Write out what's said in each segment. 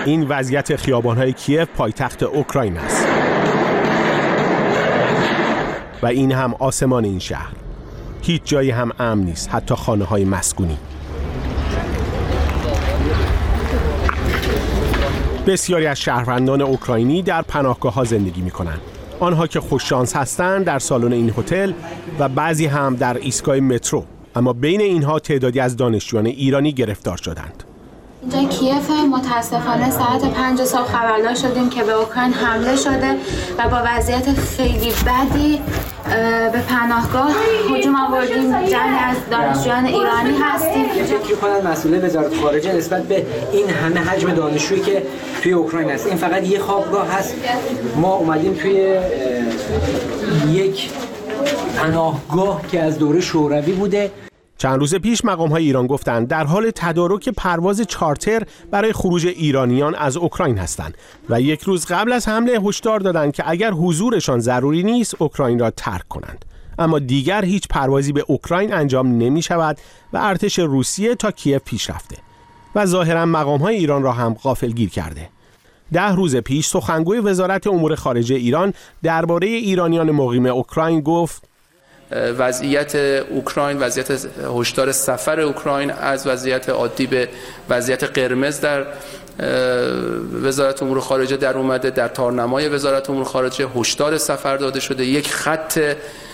این وضعیت خیابان‌های کیف پایتخت اوکراین است و این هم آسمان این شهر. هیچ جایی هم امن نیست، حتی خانه‌های مسکونی. بسیاری از شهروندان اوکراینی در پناهگاه‌ها زندگی می‌کنند. آنها که خوششانس هستند در سالن این هتل و بعضی هم در ایستگاه مترو، اما بین اینها تعدادی از دانشجویان ایرانی گرفتار شدند. اینجا کیف متاسفانه ساعت 5 صبح خبردار شدیم که به اوکراین حمله شده و با وضعیت خیلی بدی به پناهگاه هجوم آوردیم. جمعی از دانشجویان ایرانی هستیم. فکر کنم مسئول وزارت خارجه نسبت به این همه حجم دانشجویی که توی اوکراین هست، این فقط یه خوابگاه هست. ما اومدیم توی یک پناهگاه که از دوره شوروی بوده. چند روز پیش مقام‌های ایران گفتند در حال تدارک پرواز چارتر برای خروج ایرانیان از اوکراین هستند و یک روز قبل از حمله هشدار دادند که اگر حضورشان ضروری نیست اوکراین را ترک کنند. اما دیگر هیچ پروازی به اوکراین انجام نمی شود و ارتش روسیه تا کیف پیش رفته و ظاهراً مقام‌های ایران را هم غافلگیر کرده. 10 روز پیش سخنگوی وزارت امور خارجه ایران درباره ایرانیان مقیم اوکراین گفت وضعیت اوکراین، وضعیت هشدار سفر اوکراین از وضعیت عادی به وضعیت قرمز در وزارت امور خارجه در اومده. در تارنمای وزارت امور خارجه هشدار سفر داده شده. یک خط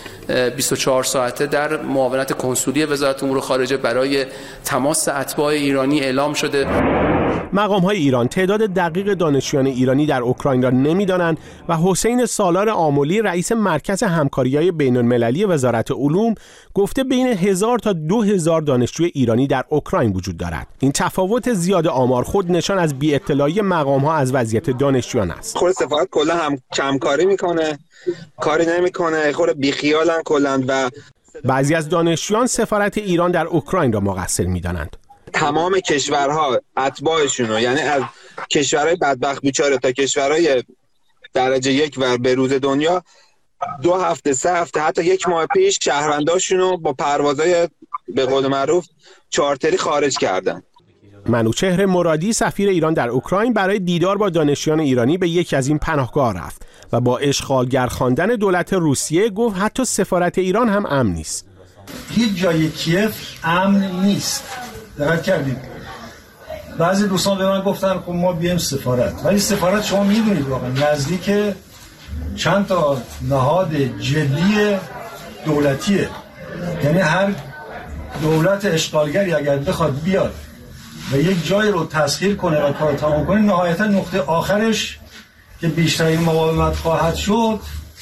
24 ساعته در معاونت کنسولی وزارت امور خارجه برای تماس اتباع ایرانی اعلام شده. مقام‌های ایران تعداد دقیق دانشجویان ایرانی در اوکراین را نمی‌دانند و حسین سالار آملی رئیس مرکز همکاری‌های بین‌المللی وزارت علوم گفته بین 1000 تا 2000 دانشجوی ایرانی در اوکراین وجود دارد. این تفاوت زیاد آمار خود نشان از بی‌اطلاعی مقام‌ها از وضعیت دانشجویان است. خود سفارت کلا هم کمکاری می‌کنه، کاری نمی‌کنه، خود بیخیالن کلاً و بعضی از دانشجویان سفارت ایران در اوکراین را مقصر می‌دانند. تمام کشورها اتباعشونو، یعنی از کشورهای بدبخت بیچاره تا کشورهای درجه 1 و به روز دنیا 2 هفته 3 هفته حتی 1 ماه پیش شهرونداشونو با پروازهای به قول معروف چارتری خارج کردن. منوچهر مرادی سفیر ایران در اوکراین برای دیدار با دانشجویان ایرانی به یکی از این پناهگاه رفت و با اشغالگر خواندن دولت روسیه گفت حتی سفارت ایران هم امن نیست. هیچ جای کیف امن نیست. دقت کردید بعضی دوستان به من گفتن خب ما بیایم سفارت، ولی سفارت شما میدونید واقعا نزدیک چند تا نهاد جدی دولتیه. یعنی هر دولت اشغالگری اگر بخواد بیاد و یک جای رو تسخیر کنه و کار تمام کنه، نهایتا نقطه آخرش که بیشترین مقاومت خواهد شد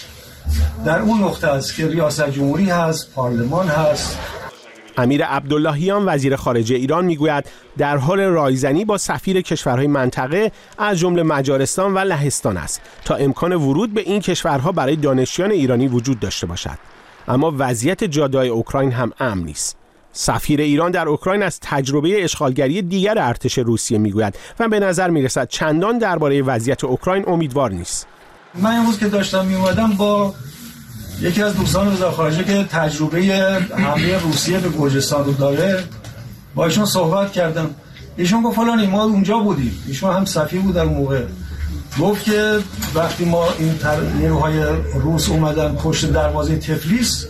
در اون نقطه است که ریاست جمهوری هست، پارلمان هست. امیر عبداللهیان وزیر خارجه ایران میگوید در حال رایزنی با سفیر کشورهای منطقه از جمله مجارستان و لهستان است تا امکان ورود به این کشورها برای دانشجویان ایرانی وجود داشته باشد. اما وضعیت جاده‌های اوکراین هم امن نیست. سفیر ایران در اوکراین از تجربه اشغالگری دیگر ارتش روسیه میگوید و به نظر میرسد چندان درباره وضعیت اوکراین امیدوار نیست. من امروز که داشتم میومدم با یکی از دوستان وزارت خارجه که تجربه حمله روسیه به گرجستان رو داره با ایشون صحبت کردم. ایشون گفت فلانی ما اونجا بودیم، ایشون هم سفیر بود در اون موقع، گفت که وقتی ما این نیروهای روس اومدن پشت دروازه تفلیس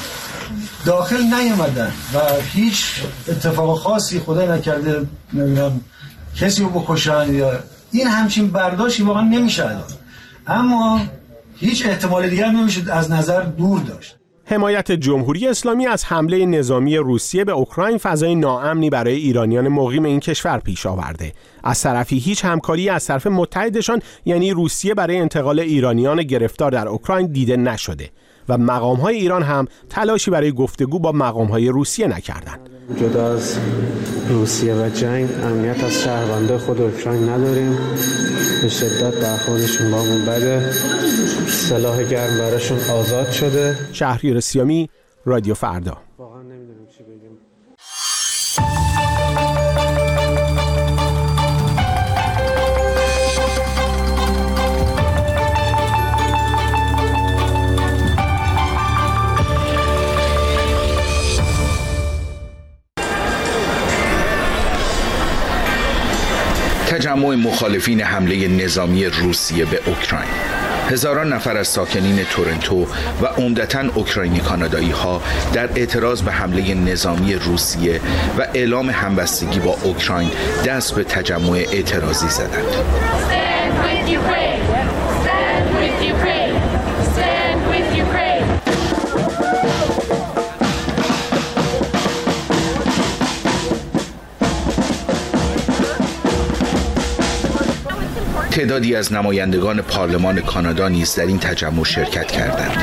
داخل نیومدن و هیچ اتفاق خاصی خدای نکرده نمیدونم کسی رو بکشن یا این همچین برداشتی واقعا نمیشه، اما هیچ احتمال دیگر نمیشه از نظر دور داشت. حمایت جمهوری اسلامی از حمله نظامی روسیه به اوکراین فضای ناامنی برای ایرانیان مقیم این کشور پیش آورده. از طرفی هیچ همکاری از طرف متحدشان یعنی روسیه برای انتقال ایرانیان گرفتار در اوکراین دیده نشده و مقام‌های ایران هم تلاشی برای گفتگو با مقام‌های روسیه نکردند. جدا از روسیه و جنگ امنیت از شهروندان خود اوکراین نداریم. به شدت برخوردشون با همون بده. سلاح گرم براشون آزاد شده. شهریار سیامی، رادیو فردا. واقعا نمیدونیم چی بگیم. تجمع مخالفین حمله نظامی روسیه به اوکراین. هزاران نفر از ساکنین تورنتو و عمدتاً اوکراینی کانادایی ها در اعتراض به حمله نظامی روسیه و اعلام همبستگی با اوکراین دست به تجمع اعتراضی زدند. تعدادی از نمایندگان پارلمان کانادا نیز در این تجمع شرکت کردند.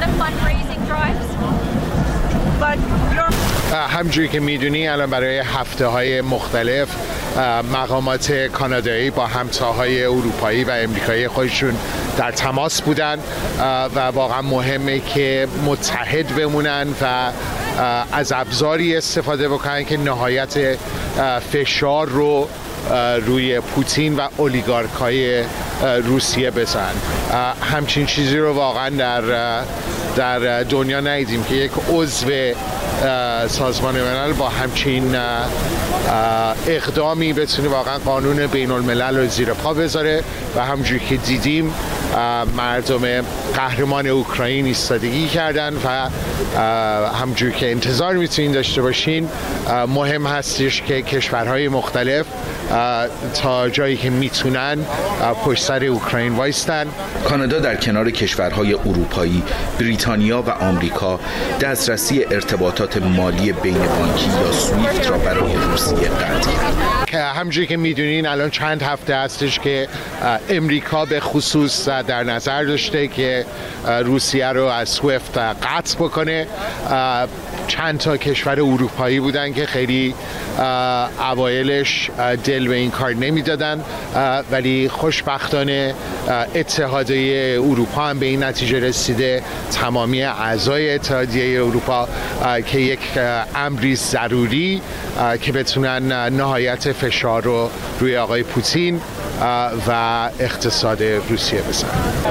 همجوری که میدونی الان برای هفته‌های مختلف مقامات کانادایی با همتاهای اروپایی و امریکایی خودشون در تماس بودن و واقعا مهمه که متحد بمونن و از ابزاری استفاده بکنن که نهایت فشار رو روی پوتین و اولیگارکای روسیه بزنن. همچین چیزی رو واقعا در دنیا ندیدیم که یک عضو سازمان ملل با همچین اقدامی بتونه واقعا قانون بین الملل رو زیر پا بذاره و همونجوری که دیدیم مردم قهرمان اوکراین ایستادگی کردن و همونجوری که انتظار میتونین داشته باشین مهم هستش که کشورهای مختلف تا جایی که میتونن پشت سر اوکراین وایستن. کانادا در کنار کشورهای اروپایی، بریتانیا و آمریکا دسترسی ارتباطات مالی بین بانکی یا سویفت را برای روسیه قطع کرد. همونجوری که میدونین الان چند هفته هستش که امریکا به خصوص در نظر داشته که روسیه رو از سویفت قطع بکنه. چند تا کشور اروپایی بودن که خیلی اوایلش دل به این کار نمیدادن، ولی خوشبختانه اتحادیه اروپا هم به این نتیجه رسیده، تمامی اعضای اتحادیه اروپا، که یک امری ضروری که بتونن نهایت فشار رو روی آقای پوتین و اقتصاد روسیه بزنن.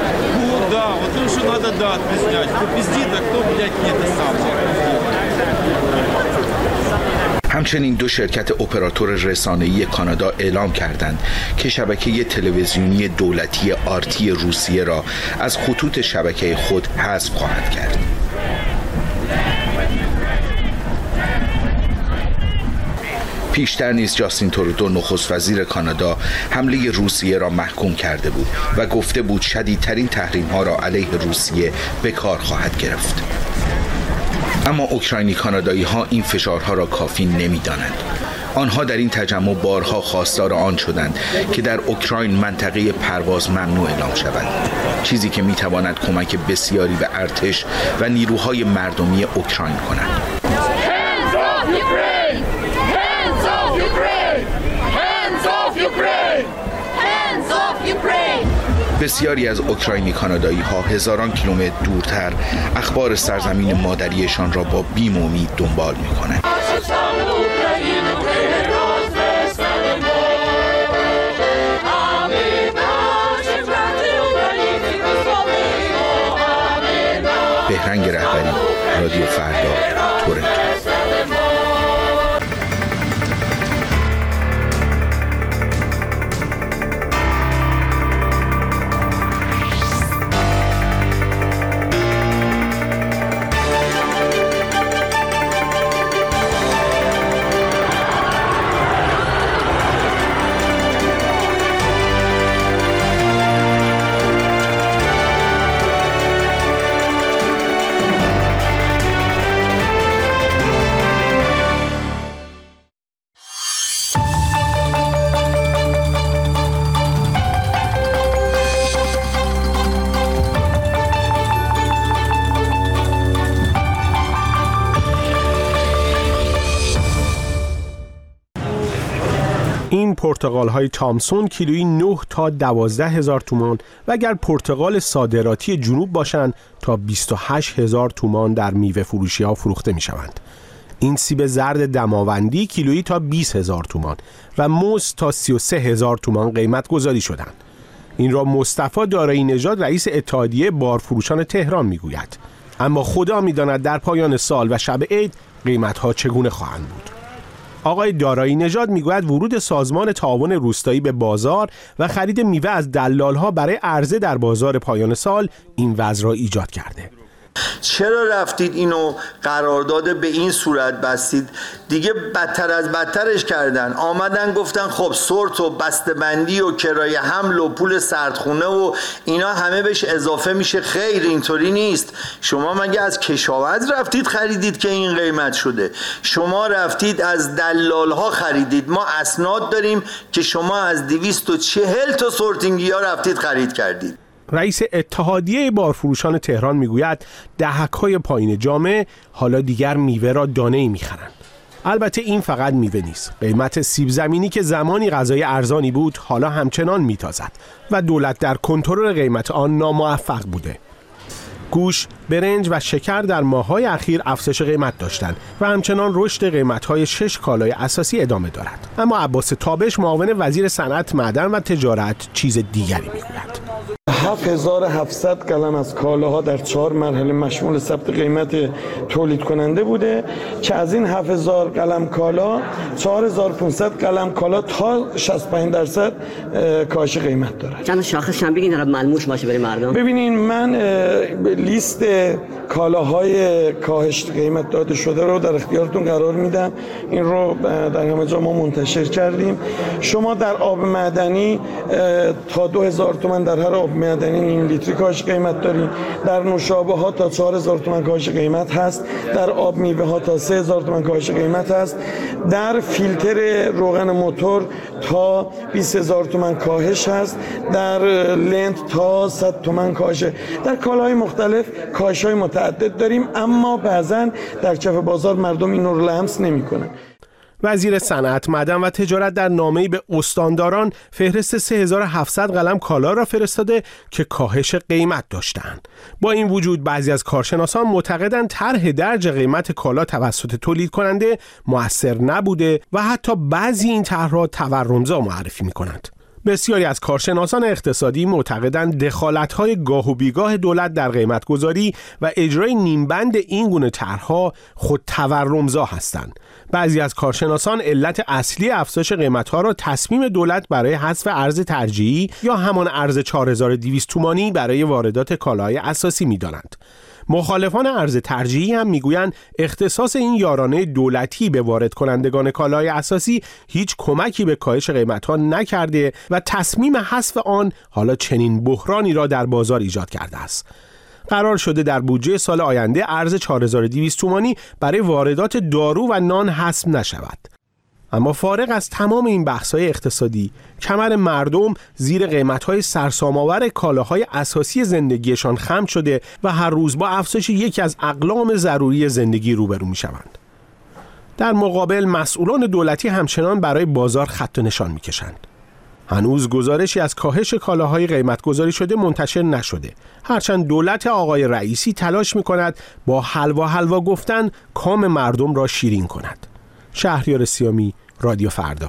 همچنین دو شرکت اپراتور رسانه‌ای کانادا اعلام کردند که شبکه تلویزیونی دولتی آرتی روسیه را از خطوط شبکه خود حذف خواهد کرد. پیشتر نیز جاستین ترودو نخست وزیر کانادا حمله روسیه را محکوم کرده بود و گفته بود شدیدترین تحریم‌ها را علیه روسیه به کار خواهد گرفت. اما اوکراینی کانادایی ها این فشارها را کافی نمی‌دانند. آنها در این تجمع بارها خواستار آن شدند که در اوکراین منطقه پرواز ممنوع اعلام شود، چیزی که می‌تواند کمک بسیاری به ارتش و نیروهای مردمی اوکراین کند. بسیاری از اوکراینی کانادایی ها هزاران کیلومتر دورتر اخبار سرزمین مادریشان را با بیم و امید دنبال می کنند. بهرنگ رهبری، رادیو فردا، تورنتو. این پرتقال های تامسون کیلویی 9 تا 12,000 تومان و اگر پرتقال صادراتی جنوب باشند تا 28,000 تومان در میوه فروشی ها فروخته می شوند. این سیب زرد دماوندی کیلویی تا 20,000 تومان و موز تا 33,000 تومان قیمت گذاری شدند. این را مصطفی دارایی نژاد رئیس اتحادیه بارفروشان تهران می گوید. اما خدا می داند در پایان سال و شب عید قیمت ها چگونه خواهند بود. آقای دارایی نژاد میگوید ورود سازمان تعاون روستایی به بازار و خرید میوه از دلال‌ها برای عرضه در بازار پایان سال این وضع را ایجاد کرده. چرا رفتید اینو قرارداد به این صورت بستید؟ دیگه بدتر از بدترش کردن. آمدن گفتن خب سورت و بسته‌بندی و کرایه حمل و پول سردخونه و اینا همه بهش اضافه میشه. خیر، اینطوری نیست. شما مگه از کشاورز رفتید خریدید که این قیمت شده؟ شما رفتید از دلال ها خریدید. ما اسناد داریم که شما از 240 تا سورتینگی ها رفتید خرید کردید. رئیس اتحادیه بارفروشان تهران میگوید دهک‌های پایین جامعه حالا دیگر میوه را دانه‌ای می‌خرند. البته این فقط میوه نیست. قیمت سیب زمینی که زمانی غذای ارزانی بود حالا همچنان میتازد و دولت در کنترل قیمت آن ناموفق بوده. گوشت، برنج و شکر در ماه‌های اخیر افزایش قیمت داشتند و همچنان رشد قیمت‌های 6 کالای اساسی ادامه دارد. اما عباس تابش، معاون وزیر صنعت، معدن و تجارت، چیز دیگری میگوید. 7700 قلم از کالاها در 4 مرحله مشمول ثبت قیمت تولید کننده بوده که از این 7000 قلم کالا 4500 قلم کالا تا 65% کاهش قیمت داره. چند شاخص هم بگین ملموس باشه برای مردم. ببینین، من لیست کالاهای کاهش قیمت داده شده رو در اختیارتون قرار میدم. این رو در همه جا ما منتشر کردیم. شما در آب معدنی تا 2000 تومان در هر آب معدنی این لیتری کاهش قیمت داریم. در نوشابه ها تا 4000 تومان کاهش قیمت هست. در آب میوه ها تا 3000 تومان کاهش قیمت هست. در فیلتر روغن موتور تا 20000 تومان کاهش هست. در لنت تا 100 تومان کاهش. در کالاهای مختلف کاهش‌های متعدد داریم، اما بعضن در کف بازار مردم این رو لمس نمی‌کنن. وزیر صنعت، معدن و تجارت در نامه‌ای به استانداران فهرست 3700 قلم کالا را فرستاده که کاهش قیمت داشتند. با این وجود بعضی از کارشناسان معتقدند طرح درج قیمت کالا توسط تولید کننده مؤثر نبوده و حتی بعضی این طرح‌ها تورمزا معرفی می‌کنند. بسیاری از کارشناسان اقتصادی معتقدند دخالت‌های گاه و بیگاه دولت در قیمت‌گذاری و اجرای نیمبند این گونه طرح‌ها خود تورمزا هستند. بعضی از کارشناسان علت اصلی افزایش قیمت‌ها را تصمیم دولت برای حذف ارز ترجیحی یا همان ارز 4200 تومانی برای واردات کالاهای اساسی می‌دانند. مخالفان ارز ترجیحی هم میگویند اختصاص این یارانه دولتی به وارد کنندگان کالای اساسی هیچ کمکی به کاهش قیمت‌ها نکرده و تصمیم حذف آن حالا چنین بحرانی را در بازار ایجاد کرده است. قرار شده در بودجه سال آینده ارز 4200 تومانی برای واردات دارو و نان حذف نشود. اما فارغ از تمام این بحث‌های اقتصادی، کمر مردم زیر قیمت‌های سرسام‌آور کالاهای اساسی زندگیشان خم شده و هر روز با افزایش یکی از اقلام ضروری زندگی روبرو می‌شوند. در مقابل مسئولان دولتی همچنان برای بازار خط و نشان می‌کشند. هنوز گزارشی از کاهش کالاهای قیمت گذاری شده منتشر نشده، هرچند دولت آقای رئیسی تلاش می‌کند با حلوا گفتن کام مردم را شیرین کند. شهریار سیامی، رادیو فردا.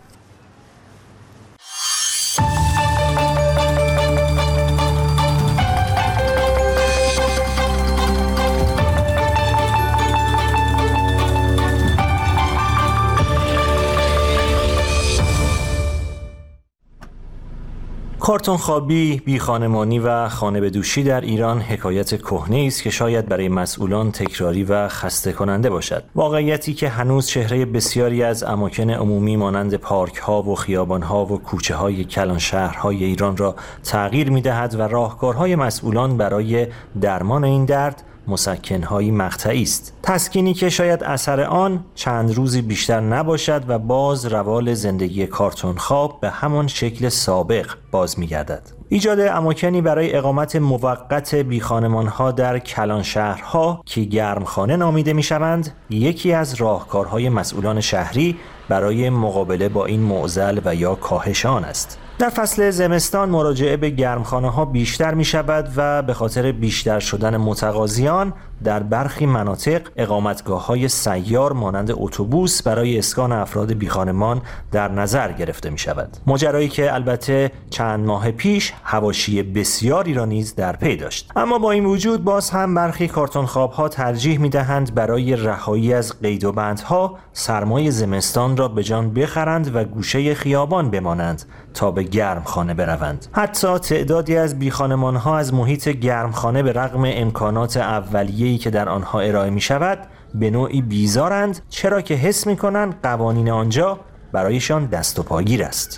کارتون خوابی، بیخانمانی و خانه به دوشی در ایران حکایت کهنه‌ای است که شاید برای مسئولان تکراری و خسته کننده باشد. واقعیتی که هنوز چهره بسیاری از اماکن عمومی مانند پارک‌ها و خیابان‌ها و کوچه‌های کلان شهرهای ایران را تغییر می‌دهد و راهکارهای مسئولان برای درمان این درد مسکن‌های مقطعی است. تسکینی که شاید اثر آن چند روزی بیشتر نباشد و باز روال زندگی کارتون خواب به همان شکل سابق باز می‌گردد. ایجاد اماکنی برای اقامت موقت بیخانمان‌ها در کلان شهرها که گرمخانه نامیده می‌شوند، یکی از راهکارهای مسئولان شهری برای مقابله با این معضل و یا کاهش آن است. در فصل زمستان مراجعه به گرمخانه‌ها بیشتر می‌شود و به خاطر بیشتر شدن متقاضیان در برخی مناطق اقامتگاه‌های سیار مانند اتوبوس برای اسکان افراد بیخانمان در نظر گرفته می‌شود. ماجرایی که البته چند ماه پیش حواشی بسیاری را نیز در پی داشت. اما با این وجود باز هم برخی کارتون‌خواب‌ها ترجیح می‌دهند برای رهایی از قید و بندها سرمای زمستان را به جان بخرند و گوشه خیابان بمانند تا به گرمخانه بروند. حتی تعدادی از بیخانمان‌ها از محیط گرمخانه به رغم امکانات اولیه‌ای که در آنها ارائه می‌شود به نوعی بیزارند، چرا که حس می‌کنند قوانین آنجا برایشان دست و پاگیر است.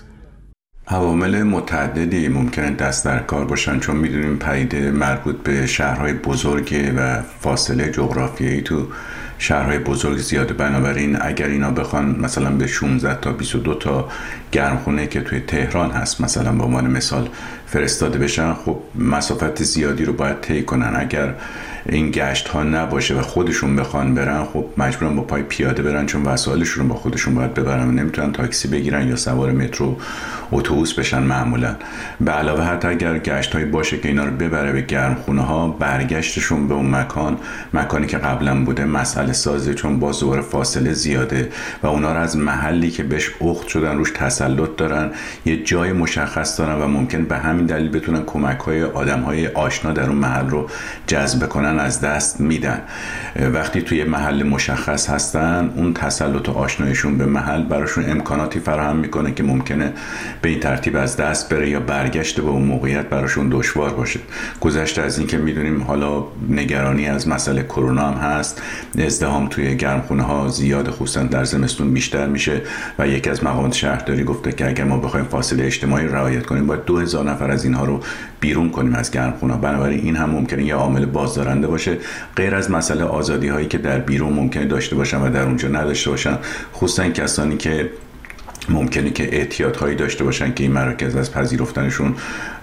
عوامل متعددی ممکنه دست در کار باشن، چون می‌دونیم پدیده مربوط به شهرهای بزرگ و فاصله جغرافیایی تو شهرهای بزرگ زیاده. بنابراین اگر اینا بخوان مثلا به 16 تا 22 تا گرمخونه که توی تهران هست مثلا به عنوان مثال فرستاده بشن، خب مسافت زیادی رو باید طی کنن. اگر این گشت ها نباشه و خودشون بخوان برن، خب مجبورن با پای پیاده برن، چون وسایلشون رو با خودشون باید ببرن و نمیتونن تاکسی بگیرن یا سوار مترو اتوبوس بشن معمولا. به علاوه حتی اگر گشت هایی باشه که اینا رو ببره به گرمخونه ها، برگشتشون به اون مکانی که قبلا بوده مسئله سازه، چون باز دوباره فاصله زیاده و اونا رو از محلی که بهش اخت شدن روش تسلط دارن، یه جای مشخص دارن و ممکن به همین دلیل بتونن کمک‌های آدم‌های آشنا در اون محل رو جذب کنن از دست میدن. وقتی توی محل مشخص هستن، اون تسلط و آشنایشون به محل براشون امکاناتی فراهم میکنه که ممکنه به این ترتیب از دست بره یا برگشت به اون موقعیت براشون دشوار باشه. گذشته از این که میدونیم حالا نگرانی از مسئله کرونا هم هست، ازدحام توی گرمخونه ها زیاد، خصوصا در زمستون بیشتر میشه و یکی از مقامات شهرداری گفته که اگر ما بخوایم فاصله اجتماعی رعایت کنیم باید 2000 نفر از اینها رو بیرون کنیم از گرمخونه. بنابراین این هم ممکنه یه عامل بازدارنده باشه، غیر از مسئله آزادی هایی که در بیرون ممکنه داشته باشن و در اونجا نداشته باشن، خصوصا کسانی که ممکنه که احتیاط هایی داشته باشن که این مراکز از پذیرفتنشون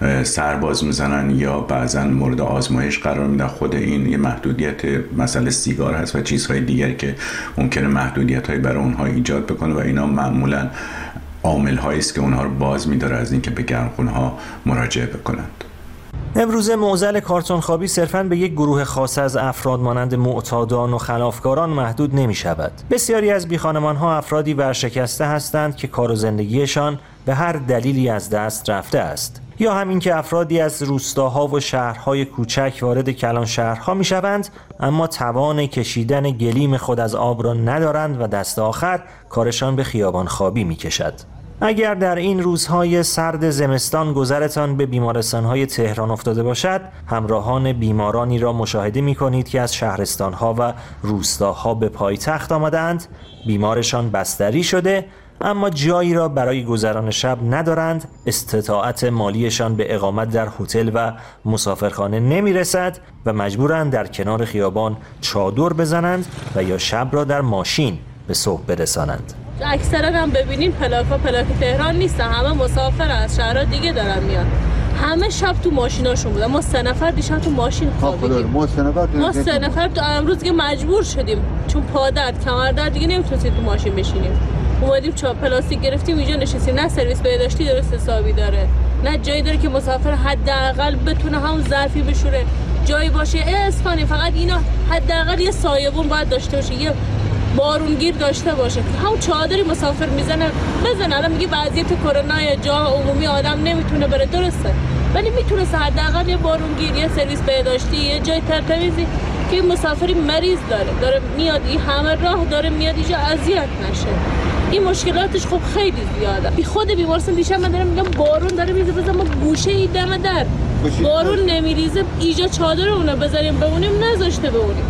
سرباز میزنن یا بعضا مورد آزمایش قرار میدن. خود این یه محدودیت مسئله سیگار هست و چیزهای دیگری که ممکنه محدودیت هایی برای اونها ایجاد بکنه و اینا معمولا عامل هایی است که اونها رو باز میداره از اینکه به گرمخونه ها مراجعه بکنند. امروزه معضل کارتون خوابی صرفاً به یک گروه خاص از افراد مانند معتادان و خلافکاران محدود نمی شود. بسیاری از بیخانمان‌ها افرادی ورشکسته هستند که کار و زندگیشان به هر دلیلی از دست رفته است، یا همین که افرادی از روستاها و شهرهای کوچک وارد کلان شهرها می شوند اما توان کشیدن گلیم خود از آب را ندارند و دست آخر کارشان به خیابان خوابی می کشد. اگر در این روزهای سرد زمستان گذرتان به بیمارستانهای تهران افتاده باشد، همراهان بیمارانی را مشاهده می کنید که از شهرستانها و روستاها به پایتخت آمدند، بیمارشان بستری شده اما جایی را برای گذران شب ندارند، استطاعت مالیشان به اقامت در هتل و مسافرخانه نمی رسد و مجبورند در کنار خیابان چادر بزنند و یا شب را در ماشین به صبح برسانند. اکثرا هم ببینین پلاک تهران نیستن، همه مسافر از شهرها دیگه دارن میان، همه شب تو ماشیناشون بودن. ما 3 نفر دیشب تو ماشین خوابیدیم. ما 3 نفر تو امروز دیگه مجبور شدیم چون پا درد کمر درد دیگه نمیتونستیم تو ماشین بشینیم، اومدیم پلاستیک گرفتیم اینجا نشستیم. نه سرویس بهداشتی درست حسابی داره، نه جایی داره که مسافر حداقل بتونه همون ظرفی بشوره، جایی باشه اسپانی. فقط اینا حداقل یه سایبون باید داشته باشه، یه بارونگیر داشته باشه، همون چادری مسافر میزنه بزنه. الان میگه وضعیت کرونا یا جا عمومی آدم نمیتونه بره، درسته، ولی میتونه حداقل یه بارونگیر، یه سرویس بهداشتی، یه جای ترتمیزی که مسافری مریض داره میاد این همه راه داره میاد اینجا اذیت نشه. این مشکلاتش خب خیلی زیاده. بی خود بیمارستان دیشب من دارم میگم بارون داره میریزه، بزن ما گوشه ای دم در بارون نمیریزه، اینجا چادر اونو بذاریم بمونیم، نذاشته بمونیم.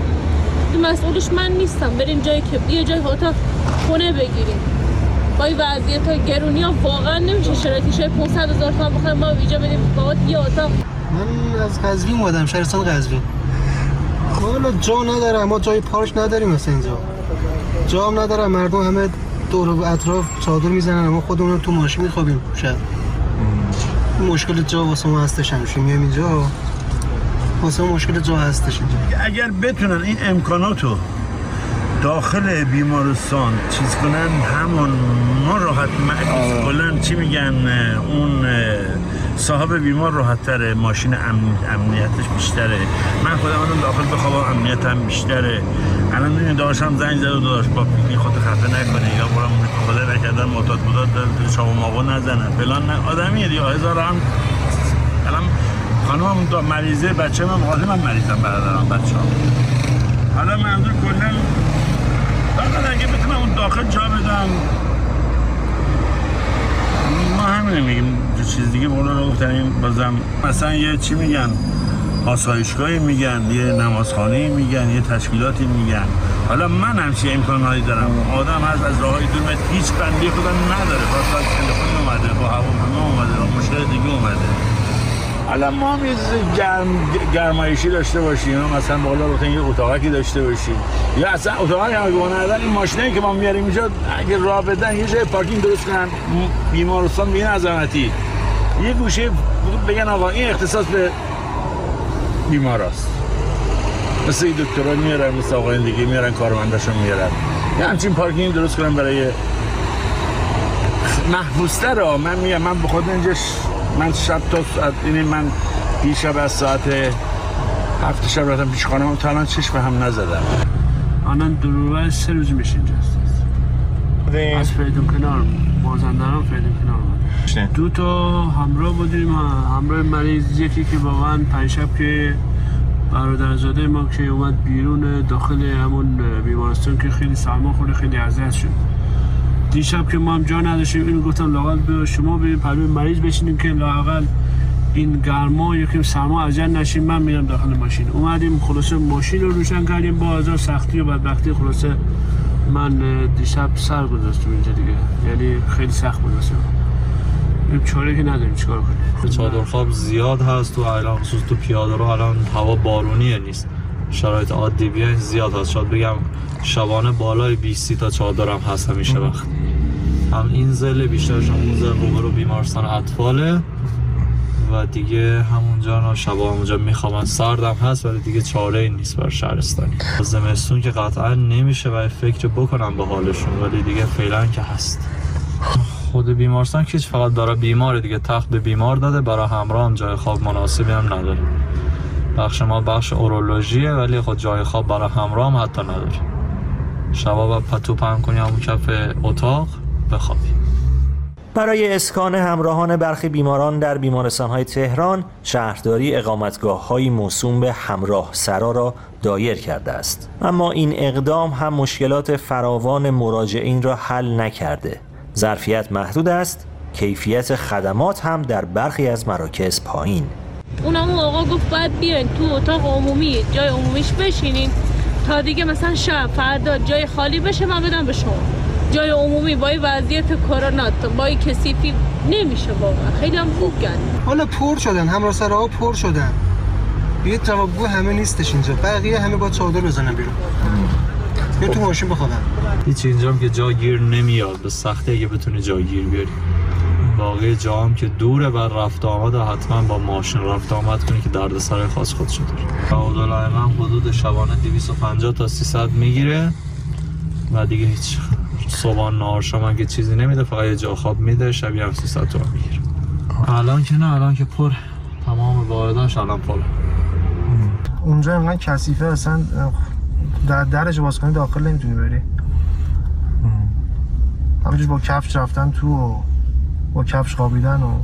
مسئولش من نیستم، بریم جایی که یه جای اتاق خونه بگیریم. با این وضعیت ها گرونی ها واقعا نمیشه شرایطش 500,000 تومان بخوایم ما اینجا بدیم فقط یه اتاق. من از قزوین اومدم، شهرستان قزوین. والا جا نداره، ما جای پارک نداریم مثلا اینجا. جا هم نداره، مردم همه دور و اطراف چادر میزنن، ما خودمون تو ماشین میخوابیم شب. مشکل جا واسه ما هستش، همیشه میام اینجا واسه مشکل جا هستش اینجا. اگر بتونن این امکاناتو داخل بیمارستان چیز کنن، همون ما راحت مریض کلن چی میگن اون صاحب بیمار راحت‌تره، ماشین امنیتش بیشتره، من خودم الان داخل بخوابم امنیتم بیشتره. الان می‌بینید داشتم زنگ زد و داشت با پیکنی خود خفه نکنه یا برام خدا نکردن معتاد بوداد شام ماغو نزنن فلان آدمیه دیگه. هزار هم الان خانمم مریضه، بچه من مقاله من مریضم، برادرم بچه‌ام. حالا منظور کلا فقط اگه بتونم اون داخل جا بدم، ما همینه میگیم، چیز دیگه بقول رو گفتنیم. بازم مثلا یه چی میگن، آسایشگاهی میگن، یه نمازخانه‌ای میگن، یه تشکیلاتی میگن. حالا من همچین امکاناتی دارم، آدم هست از راههای دور میاد، هیچ بندی خودم نداره، با ساعت تلفن اومده، با هواپیما اومده، با مشکل دیگه اومده. حالا ما هم یه گرمایشی داشته باشیم، مثلا بقول رو یه اتاقکی داشته باشیم، یا اصلا اتاقی هم اگه ندارن این ماشینایی که ما میاریم اینجا اگه راه بدن یه جای پارکینگ درست کنن، بیمارستان میگن عظمتی یه گوشه بگن آقا این اختصاص به بیماراست، مثل این دکترها میارن، مثل آقایان دیگه میارن، کارمنداشون میارن، یه همچین پارکینگ درست کنن برای محبوس‌تر ها. من میگم من به خود اینجا من شب تا من دیشب از ساعت 7 شب رفتم پیش خانمم، تا الان چشم هم نزدم. الان دروبر 3 روز میشه اینجا از فریدون کنار، مازندران فریدون کنار 2 تا همراه بودیم، همراه مریض، یکی که واقعا پنجشب که برادرزاده ما که اومد بیرون داخل همون بیمارستان که خیلی سرما خورده، خیلی اذیت شد. دیشب که ما هم جا نداشتیم، اینو گفتم لااقل به شما بریم پلوی مریض بشینیم که لااقل این گرما یکم سرما اذیت نشیم. من میرم داخل ماشین. اومدیم خلاصه ماشین رو روشن کردیم، با هزار سختی و بدبختی خلاصه من دیشب سر گذاشتم اینجا دیگه، یعنی خیلی سخت بود واسه ما. چاره که نداریم چیکار کنیم. چادر خواب زیاد هست تو الان، خصوص تو پیاده رو الان هوا بارونیه نیست، شرایط عادی بیای زیاد هست. شاید بگم شبانه بالای 20 تا چادر هم هست همیشه وقت. هم این زل بیشترشون اون زل روبرو بیمارستان اطفاله و دیگه همونجا شبا همونجا میخوابن. سردم هست ولی دیگه چاره ای نیست بر شهرستانی. زمستون که قطعا نمیشه و فکر بکنم به حالشون، ولی دیگه فعلا که هست. خود بیمارستان که فقط برای بیماره دیگه، تخت به بیمار داده، برای همراه هم جای خواب مناسبی هم نداره. بخش ما بخش اورولوژیه ولی خود جای خواب برای همراه هم حتی نداره. شبا با پتو پهن کنی همون کف اتاق بخوابی. برای اسکان همراهان برخی بیماران در بیمارستان‌های تهران، شهرداری اقامتگاه‌های موسوم به همراه سرا را دایر کرده است. اما این اقدام هم مشکلات فراوان مراجعین را حل نکرده. ظرفیت محدود است، کیفیت خدمات هم در برخی از مراکز پایین. اونم آقا گفت باید بیاین تو اتاق عمومی، جای عمومیش بشینین تا دیگه مثلا شب فردا جای خالی بشه من بدم به شما. جای عمومی با وضعیت کرونا با کثیفی نمیشه واقعا، خیلی هم خوب گرد. حالا پر شدن، همراه‌سراها پر شدن، یه جوابگو همه نیستش اینجا، بقیه همه با چادر بزنن بیرون یا تو ماشین بخوابن. هیچ اینجام که جا گیر نمیاد، به سختی اگه بتونی جا گیر بیاری. باقی جا هم که دوره بر رفت آمد حتما با ماشین رفت آمد کنی که دردسر خاص خودشو داره. تعادل من حدود شبانه 250 تا 300 میگیره و دیگه هیچ صبح نهار شام اگه چیزی نمیده، فقط یه جا خواب میده، شبیه هم 300 تومن میگیره. الان که نه، الان که پر، تمام واحداش الان پر. اونجا انقدر کثیفه اصلا درج باز کنی داخل نمیتونی بری. همینجور با کفش رفتن تو و با کفش خوابیدن و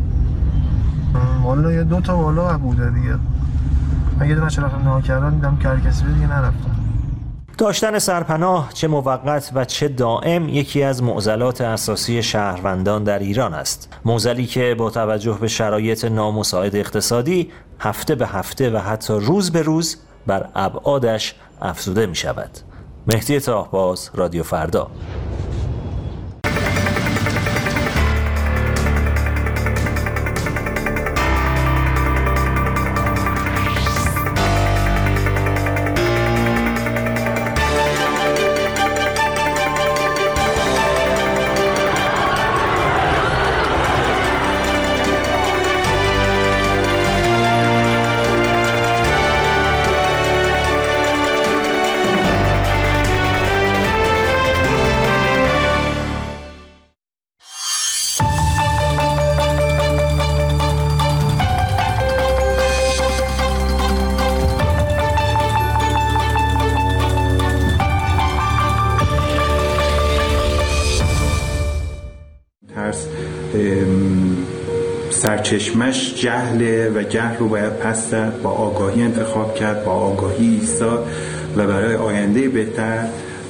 والا یه 2 تا والا بوده دیگه. من یه دونه رفتم نها کردن دیدم که هر کسی دیگه نرفتم. داشتن سرپناه چه موقت و چه دائم یکی از معضلات اساسی شهروندان در ایران است. معضلی که با توجه به شرایط نامساعد اقتصادی هفته به هفته و حتی روز به روز بر ابعادش افزوده می شود. مهدی طاهباز، رادیو فردا. سرچشمش جهله و جهل رو باید پس زد، با آگاهی انتخاب کرد، با آگاهی ایستاد و برای آینده بهتر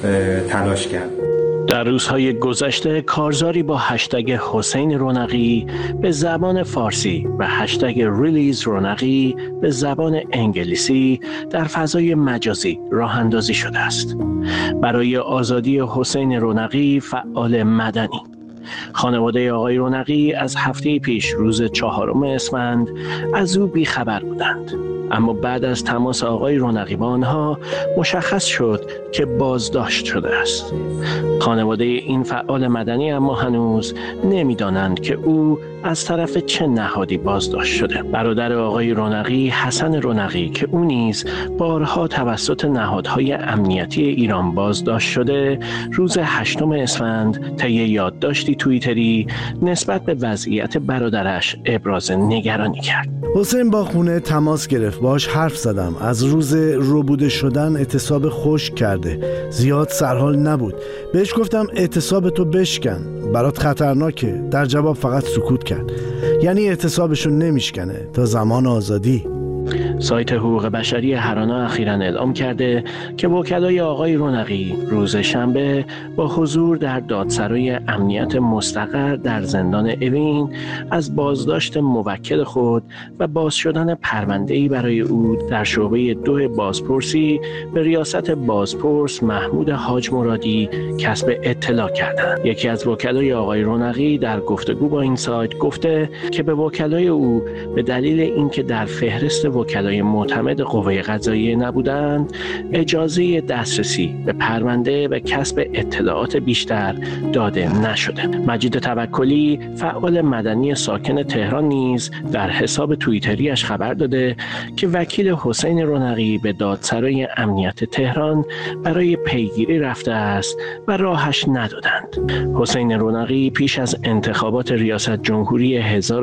تلاش کرد. در روزهای گذشته کارزاری با هشتگ حسین رونقی به زبان فارسی و هشتگ ریلیز رونقی به زبان انگلیسی در فضای مجازی راه اندازی شده است. برای آزادی حسین رونقی فعال مدنی. خانواده آقای رونقی از هفته پیش روز 4 اسفند از او بیخبر بودند، اما بعد از تماس آقای رونقی با آنها مشخص شد که بازداشت شده است. خانواده این فعال مدنی اما هنوز نمی‌دانند که او از طرف چه نهادی بازداشت شده. برادر آقای رونقی حسن رونقی که او نیز بارها توسط نهادهای امنیتی ایران بازداشت شده، روز 8 اسفند طی یادداشتی توییتری نسبت به وضعیت برادرش ابراز نگرانی کرد. حسین با خونه تماس گرفت، باهاش حرف زدم. از روز ربوده شدن اعتصاب خشک کرده، زیاد سرحال نبود. بهش گفتم اعتصابتو بشکن، برات خطرناکه. در جواب فقط سکوت کرد. یعنی اعتصابشو نمیشکنه تا زمان آزادی. سایت حقوق بشری هرانا اخیراً اعلام کرده که وکلای آقای رونقی روز شنبه با حضور در دادسرای امنیت مستقر در زندان اوین از بازداشت موکل خود و باز شدن پرونده‌ای برای او در شعبه 2 بازپرسی به ریاست بازپرس محمود حاج مرادی کسب اطلاع کردند. یکی از وکلای آقای رونقی در گفتگو با این سایت گفته که به وکلای او به دلیل اینکه در فهرست وکلای معتمد قوه قضاییه نبودند، اجازه دسترسی به پرونده و کسب اطلاعات بیشتر داده نشده. مجید توکلی فعال مدنی ساکن تهران نیز در حساب توییتریش خبر داده که وکیل حسین رونقی به دادسرای امنیت تهران برای پیگیری رفته است و راهش ندادند. حسین رونقی پیش از انتخابات ریاست جمهوری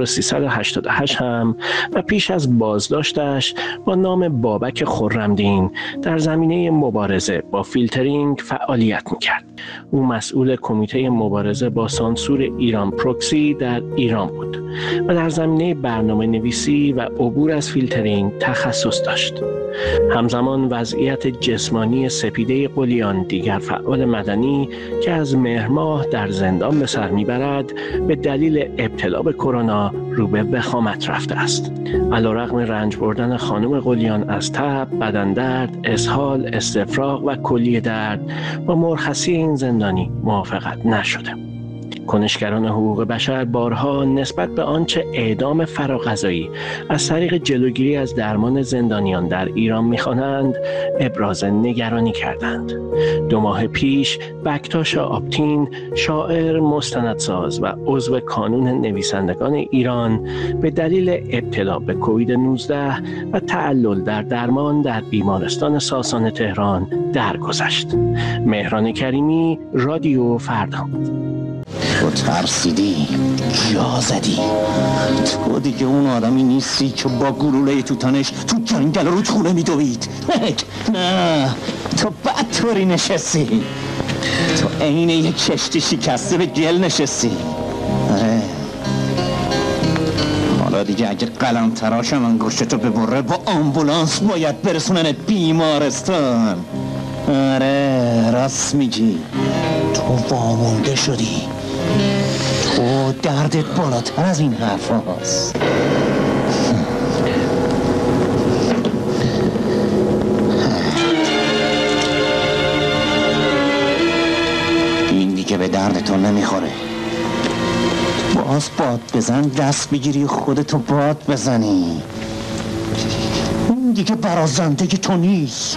1388 هم و پیش از بازداشتش با نام بابک خرمدین در زمینه مبارزه با فیلترینگ فعالیت میکرد. او مسئول کمیته مبارزه با سانسور ایران پروکسی در ایران بود و در زمینه برنامه نویسی و عبور از فیلترینگ تخصص داشت. همزمان وضعیت جسمانی سپیده قلیان، دیگر فعال مدنی که از مهر ماه در زندان به سر میبرد، به دلیل ابتلا به کرونا رو به وخامت رفته است. علیرغم رنج بردن خانم قلیان از تب، بدن درد، اسهال، استفراغ و کلیه درد، با مرخصی این زندانی موافقت نشده. کنشگران حقوق بشر بارها نسبت به آنچه اعدام فراقضایی از طریق جلوگیری از درمان زندانیان در ایران می‌خوانند ابراز نگرانی کردند. 2 ماه پیش بکتاش آپتین، شاعر، مستندساز و عضو کانون نویسندگان ایران، به دلیل ابتلا به کووید 19 و تعلل در درمان در بیمارستان ساسان تهران درگذشت. مهران کریمی، رادیو فردا. تو ترسیدی، جا زدی. تو دیگه اون آدمی نیستی که با گلوله تو تنش تو جنگل رو خونه میدوید. نه، تو بدطوری نشستی. تو عین یک کشتی شکسته به گل نشستی. آره، حالا دیگه اگه قلم تراشم انگشتتو ببره با آمبولانس باید برسونن بیمارستان. آره، راست میگی. تو وامونده شدی. تو دردت بالاتر از این حرف هاست. این دیگه به دردتو نمیخوره. باز باد بزن، دست بگیری خودتو باد بزنی. این دیگه برازنده تو نیست.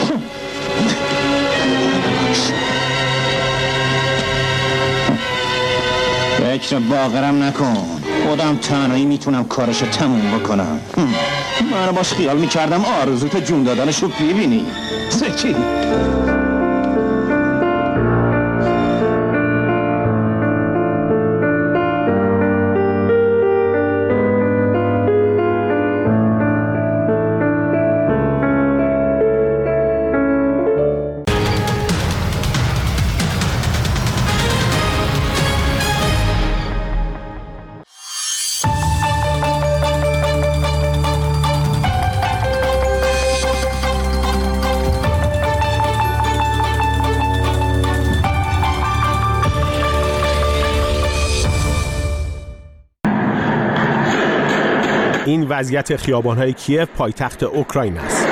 فکر باقرم نکن، خودم تنهایی میتونم کارشو تموم بکنم. من باش خیال میکردم آرزوت جون دادنشو ببینی. سکی وضعیت خیابان‌های کیف پایتخت اوکراین است.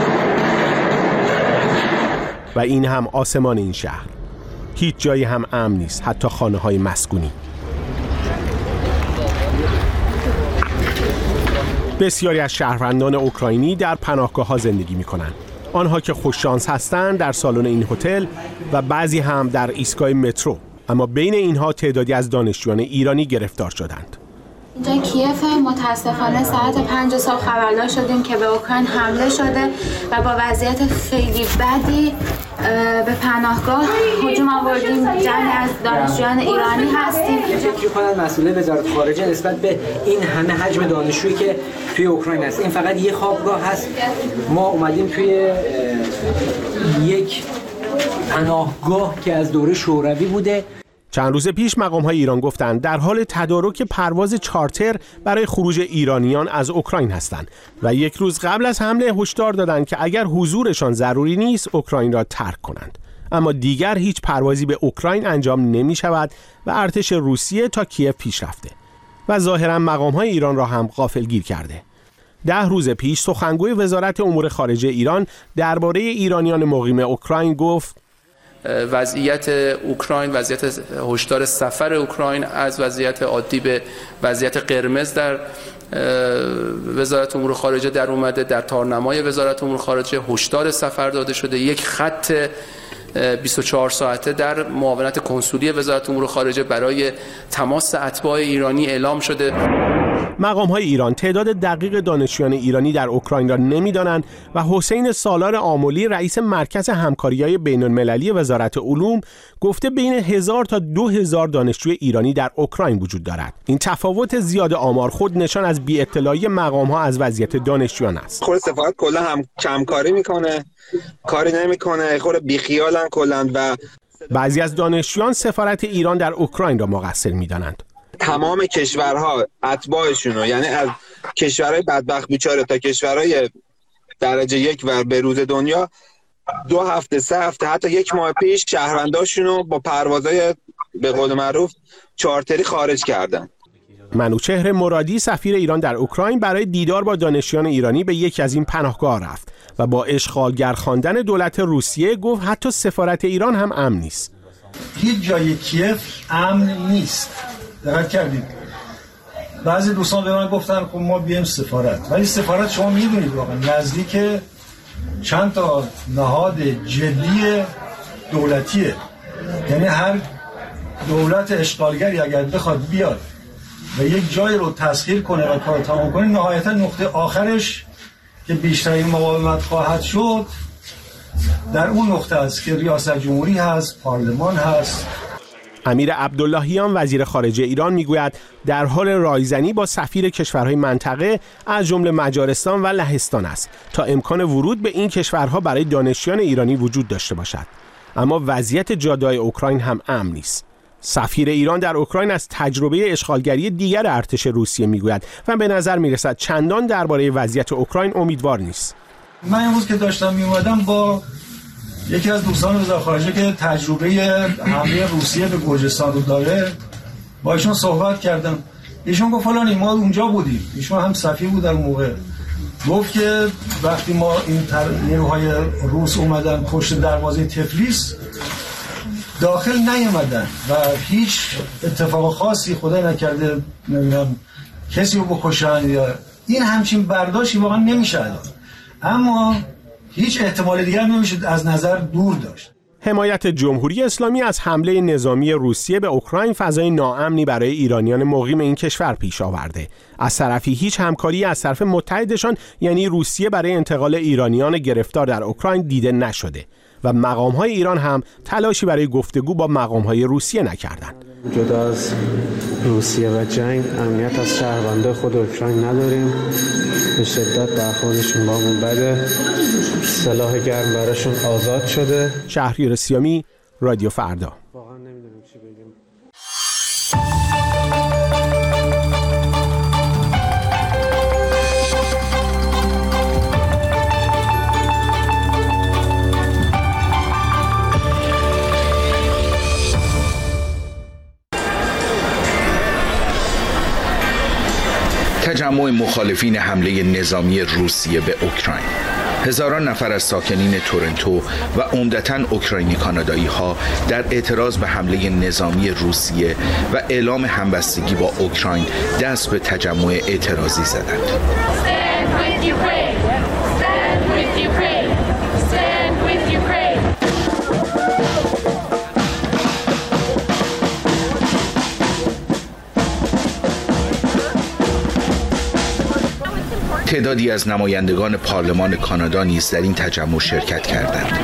و این هم آسمان این شهر. هیچ جایی هم امن نیست، حتی خانه‌های مسکونی. بسیاری از شهروندان اوکراینی در پناهگاه‌ها زندگی می‌کنند. آنها که خوششانس هستند در سالن این هتل و بعضی هم در ایستگاه مترو، اما بین اینها تعدادی از دانشجویان ایرانی گرفتار شدند. اینجا کیف، متاسفانه ساعت 5 صبح خبردار شدیم که به اوکراین حمله شده و با وضعیت خیلی بدی به پناهگاه هجوم آوردیم. جمعی از دانشجویان ایرانی هستیم. فکر کنم مسئول وزارت خارجه نسبت به این همه حجم دانشجویی که توی اوکراین هست، این فقط یه خوابگاه هست. ما اومدیم توی یک پناهگاه که از دوره شوروی بوده. چند روز پیش مقام‌های ایران گفتند در حال تدارک پرواز چارتر برای خروج ایرانیان از اوکراین هستند و یک روز قبل از حمله هشدار دادند که اگر حضورشان ضروری نیست اوکراین را ترک کنند. اما دیگر هیچ پروازی به اوکراین انجام نمی شود و ارتش روسیه تا کیف پیش رفته و ظاهراً مقام‌های ایران را هم غافلگیر کرده. 10 روز پیش سخنگوی وزارت امور خارجه ایران درباره ایرانیان مقیم اوکراین گفت وضعیت اوکراین، وضعیت هشدار سفر اوکراین از وضعیت عادی به وضعیت قرمز در وزارت امور خارجه در اومده. در تارنمای وزارت امور خارجه هشدار سفر داده شده. یک خط 24 ساعته در معاونت کنسولی وزارت امور خارجه برای تماس اتباع ایرانی اعلام شده. مقام‌های ایران تعداد دقیق دانشجویان ایرانی در اوکراین را نمی‌دانند و حسین سالار آملی رئیس مرکز همکاری‌های بین‌المللی وزارت علوم گفته بین 1000 تا 2000 دانشجوی ایرانی در اوکراین وجود دارد. این تفاوت زیاد آمار خود نشان از بی‌اطلاعی مقام‌ها از وضعیت دانشجویان است. خود سفارت کلا هم کمکاری می‌کنه، کاری نمی‌کنه، خود بیخیالن کلا و بعضی از دانشجویان سفارت ایران در اوکراین را مقصر می‌دانند. تمام کشورها اتباعشونو، یعنی از کشورهای بدبخت بیچاره تا کشورهای درجه 1 و به روز دنیا 2 هفته 3 هفته حتی 1 ماه پیش شهرونداشونو با پروازهای به قول معروف چارتری خارج کردن. منوچهر مرادی سفیر ایران در اوکراین برای دیدار با دانشجویان ایرانی به یکی از این پناهگاه رفت و با اشغالگر خواندن دولت روسیه گفت حتی سفارت ایران هم امن نیست. هیچ جای کیف امن نیست. دقت کردید؟ بعضی دوستان به من گفتن خب ما بیایم سفارت، ولی سفارت شما میدونید واقعا نزدیک چند تا نهاد جدی دولتیه. یعنی هر دولت اشغالگری اگر بخواد بیاد و یک جای رو تسخیر کنه و کار تمام کنه، نهایتا نقطه آخرش که بیشترین مقاومت خواهد شد در اون نقطه است که ریاست جمهوری هست، پارلمان هست. امیر عبداللهیان وزیر خارجه ایران میگوید در حال رایزنی با سفیر کشورهای منطقه از جمله مجارستان و لهستان است تا امکان ورود به این کشورها برای دانشجویان ایرانی وجود داشته باشد. اما وضعیت جاده‌های اوکراین هم امن نیست. سفیر ایران در اوکراین از تجربه اشغالگری دیگر ارتش روسیه میگوید و به نظر میرسد چندان درباره وضعیت اوکراین امیدوار نیست. من امروز که داشتم میومدم با یکی از دوستان وزارت خارجه که تجربه حمله روسیه به گرجستان رو داره با ایشون صحبت کردم. ایشون گفت فلانی ما اونجا بودیم، ایشون هم سفیر بود در اون موقع. گفت که وقتی ما این نیروهای روس اومدن پشت دروازه تفلیس داخل نیومدن و هیچ اتفاق خاصی خدای نکرده نمیدونم کسی رو بکشن یا این همچین برداشتی واقعا نمیشه الان. اما هیچ احتمال دیگر نمیشه از نظر دور داشت. حمایت جمهوری اسلامی از حمله نظامی روسیه به اوکراین فضای ناامنی برای ایرانیان مقیم این کشور پیش آورده. از طرفی هیچ همکاری از طرف متحدشان یعنی روسیه برای انتقال ایرانیان گرفتار در اوکراین دیده نشده و مقام‌های ایران هم تلاشی برای گفتگو با مقام‌های روسیه نکردند. جدا از روسیه و جنگ امنیت از شهروندان خود اوکراین نداریم. به شدت برخوردشون با اون بده. سلاح گرم براشون آزاد شده. شهریار سیامی، رادیو فردا. واقعا نمیدونیم چی بگیم. تجمع مخالفین حمله نظامی روسیه به اوکراین. هزاران نفر از ساکنین تورنتو و عمدتاً اوکراینی کانادایی ها در اعتراض به حمله نظامی روسیه و اعلام همبستگی با اوکراین دست به تجمع اعتراضی زدند. تعدادی از نمایندگان پارلمان کانادا نیز در این تجمع شرکت کردند.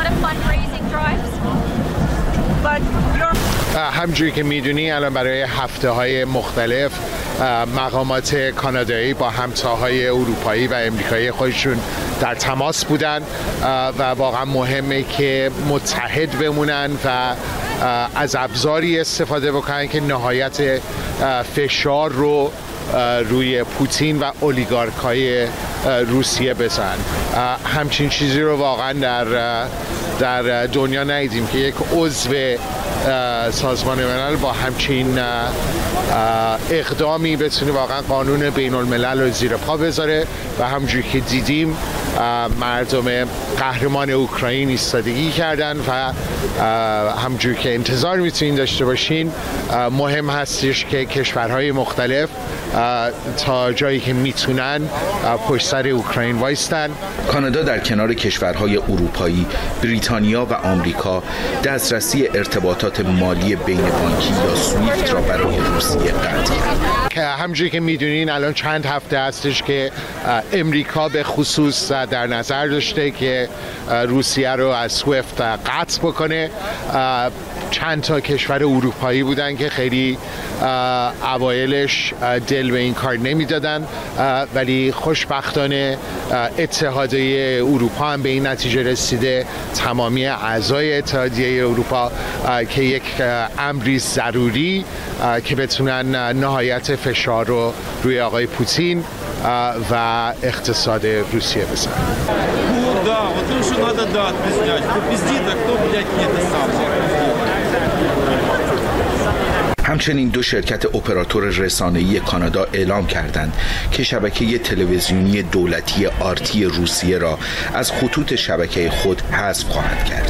همجوری که میدونی الان برای هفته‌های مختلف مقامات کانادایی با همتاهای اروپایی و امریکایی خودشون در تماس بودن و واقعا مهمه که متحد بمونن و از ابزاری استفاده بکنن که نهایت فشار رو روی پوتین و اولیگارکای روسیه بزن. همچین چیزی رو واقعا در دنیا ندیدیم که یک عضو سازمان ملل با همچین اقدامی بتونه واقعا قانون بین الملل رو زیر پا بذاره و همونجوری که دیدیم مردم قهرمان اوکراین ایستادگی کردن و همونجوری که انتظار میتونین داشته باشین مهم هستش که کشورهای مختلف تا جایی که میتونن پشت سر اوکراین وایستن. کانادا در کنار کشورهای اروپایی، بریتانیا و آمریکا دسترسی ارتباطات مالی بین بانکی یا سویفت را برای روسیه قطع کرد. که همونجوری که میدونین الان چند هفته هستش که امریکا به خصوص در نظر داشته که روسیه رو از سویفت قطع بکنه. چند تا کشور اروپایی بودن که خیلی اوایلش دل به این کار نمیدادن، ولی خوشبختانه اتحادیه اروپا هم به این نتیجه رسیده، تمامی اعضای اتحادیه اروپا، که یک امری ضروری که بتونن نهایت فشار رو روی آقای پوتین و اقتصاد روسیه بزنن. همچنین دو شرکت اپراتور رسانه‌ای کانادا اعلام کردند که شبکه تلویزیونی دولتی آرتی روسیه را از خطوط شبکه خود حذف خواهد کرد.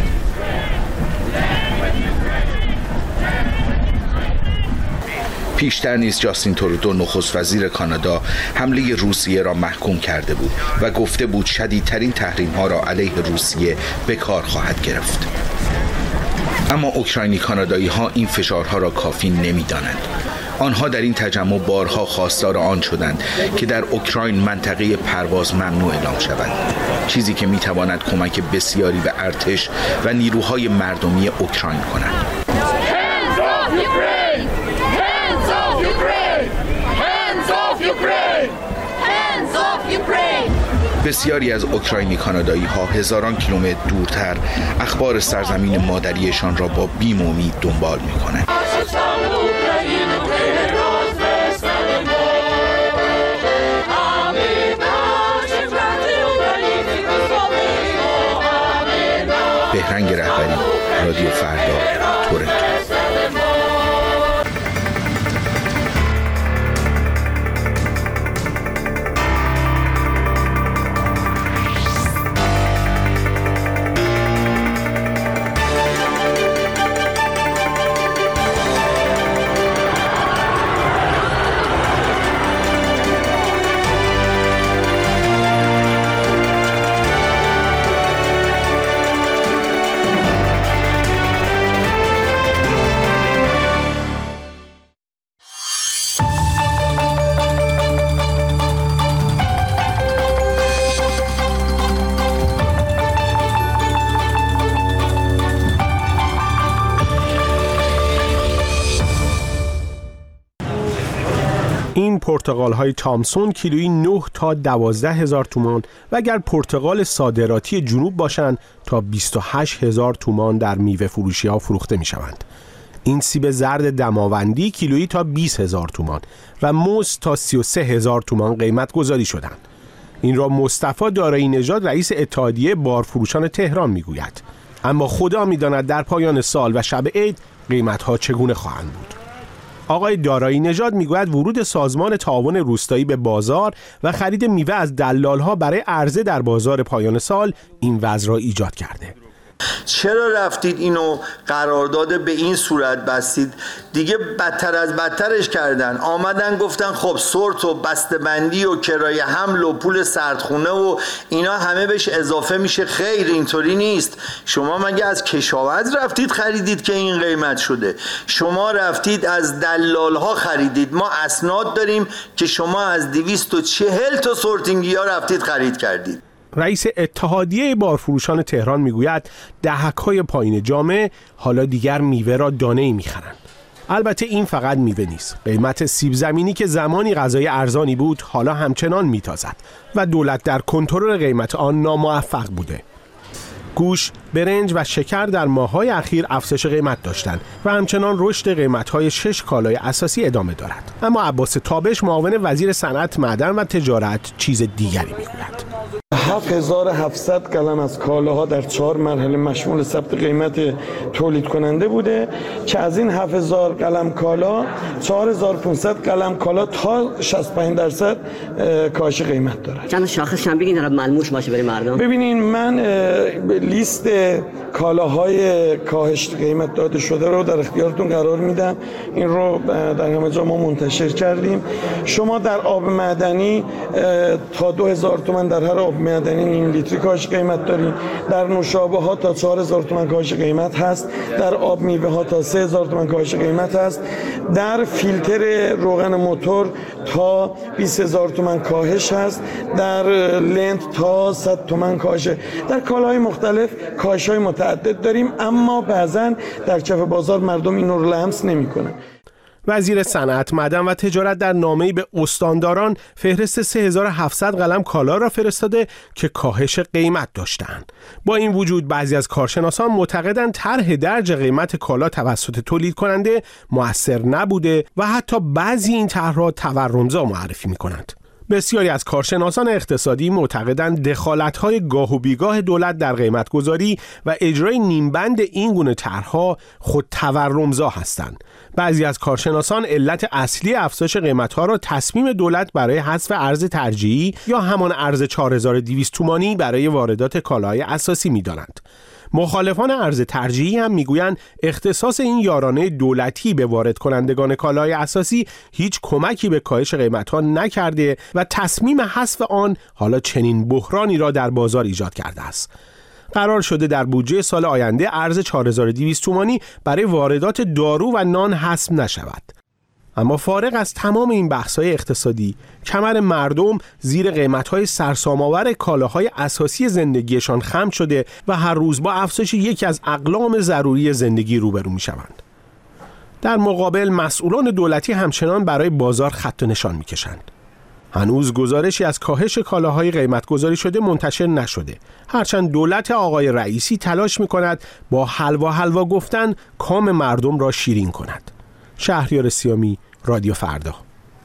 پیشتر نیز جاستین ترودو نخست وزیر کانادا حمله روسیه را محکوم کرده بود و گفته بود شدیدترین تحریم‌ها را علیه روسیه به کار خواهد گرفت. اما اوکراینی کانادایی ها این فشارها را کافی نمی‌دانند. آنها در این تجمع بارها خواستار آن شدند که در اوکراین منطقه پرواز ممنوع اعلام شود، چیزی که می‌تواند کمک بسیاری به ارتش و نیروهای مردمی اوکراین کند. بسیاری از اوکراینی کانادایی ها هزاران کیلومتر دورتر اخبار سرزمین مادریشان را با بیم و امید دنبال می کنند. بهرنگ رهبری، رادیو فردا، تورنتو. این پرتقال های تامسون کیلویی 9 تا 12,000 تومان و اگر پرتقال صادراتی جنوب باشند تا 28,000 تومان در میوه فروشی ها فروخته می شوند. این سیب زرد دماوندی کیلویی تا 20,000 تومان و موز تا 33,000 تومان قیمت گذاری شدند. این را مصطفی دارایی نژاد رئیس اتحادیه بارفروشان تهران می گوید. اما خدا می داند در پایان سال و شب عید قیمت ها چگونه خواهند بود. آقای دارایی نژاد میگوید ورود سازمان تعاون روستایی به بازار و خرید میوه از دلال‌ها برای عرضه در بازار پایان سال این وضع را ایجاد کرده. چرا رفتید اینو قرارداد به این صورت بستید؟ دیگه بدتر از بدترش کردن. آمدن گفتن خب سورت و بسته‌بندی و کرایه حمل و پول سردخونه و اینا همه بهش اضافه میشه. خیر، اینطوری نیست. شما مگه از کشاورز رفتید خریدید که این قیمت شده؟ شما رفتید از دلال ها خریدید. ما اسناد داریم که شما از 240 تا سورتینگی ها رفتید خرید کردید. رئیس اتحادیه بارفروشان تهران میگوید دهک‌های پایین جامعه حالا دیگر میوه را دانه‌ای می‌خرند. البته این فقط میوه نیست. قیمت سیب زمینی که زمانی غذای ارزانی بود حالا همچنان میتازد و دولت در کنترل قیمت آن ناموفق بوده. گوشت، برنج و شکر در ماه‌های اخیر افزایش قیمت داشتند و همچنان رشد قیمت‌های 6 کالای اساسی ادامه دارد. اما عباس تابش، معاون وزیر صنعت، معدن و تجارت، چیز دیگری میگوید. 7700 قلم از کالاها در 4 مرحله مشمول ثبت قیمت تولید کننده بوده که از این 7000 قلم کالا 4500 قلم کالا تا 65% کاهش قیمت داره. چند شاخص هم بگین ملموس باشه برای مردم. ببینین، من لیست کالاهای کاهش قیمت داده شده رو در اختیارتون قرار میدم. این رو در همه جا ما منتشر کردیم. شما در آب معدنی تا 2000 تومان در هر آب معدنی نیم لیتری کاهش قیمت داریم. در نوشابه ها تا 4000 تومان کاهش قیمت هست. در آب میوه ها تا 3000 تومان کاهش قیمت هست. در فیلتر روغن موتور تا 20000 تومان کاهش هست. در لنت تا 100 تومان کاهش. در کالاهای مختلف کاهش‌های متعدد داریم، اما بعضن در کف بازار مردم این رو لمس نمی‌کنن. وزیر صنعت، معدن و تجارت در نامه‌ای به استانداران فهرست 3700 قلم کالا را فرستاده که کاهش قیمت داشتند. با این وجود بعضی از کارشناسان معتقدند طرح درج قیمت کالا توسط تولید کننده مؤثر نبوده و حتی بعضی این طرح را تورمزا معرفی می‌کنند. بسیاری از کارشناسان اقتصادی معتقدند دخالت‌های گاه و بیگاه دولت در قیمت‌گذاری و اجرای نیمبند این گونه طرح‌ها خود تورمزا هستند. بعضی از کارشناسان علت اصلی افزایش قیمت‌ها را تصمیم دولت برای حذف ارز ترجیحی یا همان ارز 4200 تومانی برای واردات کالاهای اساسی می‌دانند. مخالفان ارز ترجیحی هم میگویند اختصاص این یارانه دولتی به وارد کنندگان کالای اساسی هیچ کمکی به کاهش قیمت‌ها نکرده و تصمیم حذف آن حالا چنین بحرانی را در بازار ایجاد کرده است. قرار شده در بودجه سال آینده ارز 4200 تومانی برای واردات دارو و نان حذف نشود. اما فارغ از تمام این بحث‌های اقتصادی، کمر مردم زیر قیمت‌های سرسام‌آور کالاهای اساسی زندگیشان خم شده و هر روز با افزایش یکی از اقلام ضروری زندگی روبرو می‌شوند. در مقابل مسئولان دولتی همچنان برای بازار خط و نشان می‌کشند. هنوز گزارشی از کاهش کالاهای قیمت گذاری شده منتشر نشده، هرچند دولت آقای رئیسی تلاش می‌کند با حلوا گفتن کام مردم را شیرین کند. شهریار سیامی، رادیو فردا.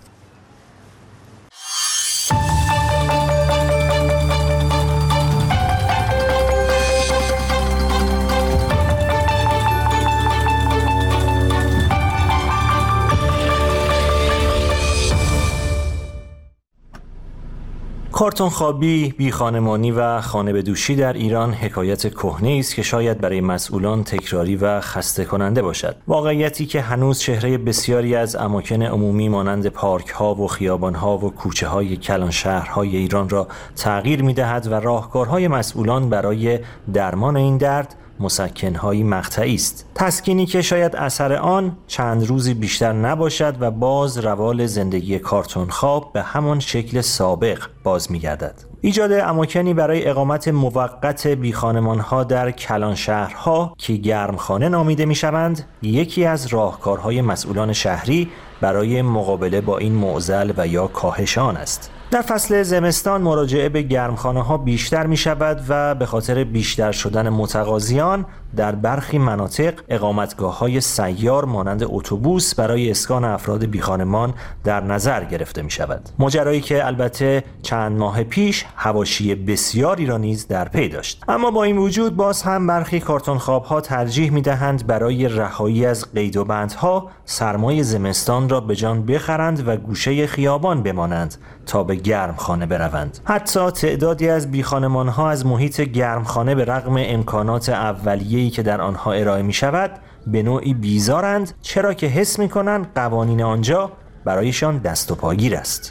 کارتون خوابی، بیخانمانی و خانه به دوشی در ایران حکایت کهنه‌ای است که شاید برای مسئولان تکراری و خسته کننده باشد. واقعیتی که هنوز چهره بسیاری از اماکن عمومی مانند پارک‌ها و خیابان‌ها و کوچه‌های کلان شهرهای ایران را تغییر می‌دهد و راهکارهای مسئولان برای درمان این درد مسکن‌های مقطعی است. تسکینی که شاید اثر آن چند روزی بیشتر نباشد و باز روال زندگی کارتون خواب به همان شکل سابق باز می‌گردد. ایجاد اماکنی برای اقامت موقت بیخانمان‌ها در کلان شهرها که گرمخانه نامیده می‌شوند، یکی از راهکارهای مسئولان شهری برای مقابله با این معضل و یا کاهش آن است. در فصل زمستان مراجعه به گرمخانه‌ها بیشتر می‌شود و به خاطر بیشتر شدن متقاضیان در برخی مناطق اقامتگاه‌های سیار مانند اتوبوس برای اسکان افراد بیخانمان در نظر گرفته می‌شود. ماجرایی که البته چند ماه پیش حواشی بسیاری را نیز در پی داشت. اما با این وجود باز هم برخی کارتون‌خواب‌ها ترجیح می‌دهند برای رهایی از قید و بندها سرمای زمستان را به جان بخرند و گوشه خیابان بمانند تا به گرمخانه بروند. حتی تعدادی از بیخانمان‌ها از محیط گرمخانه به رغم امکانات اولیه‌ای که در آنها ارائه می‌شود به نوعی بیزارند، چرا که حس می‌کنند قوانین آنجا برایشان دست و پاگیر است.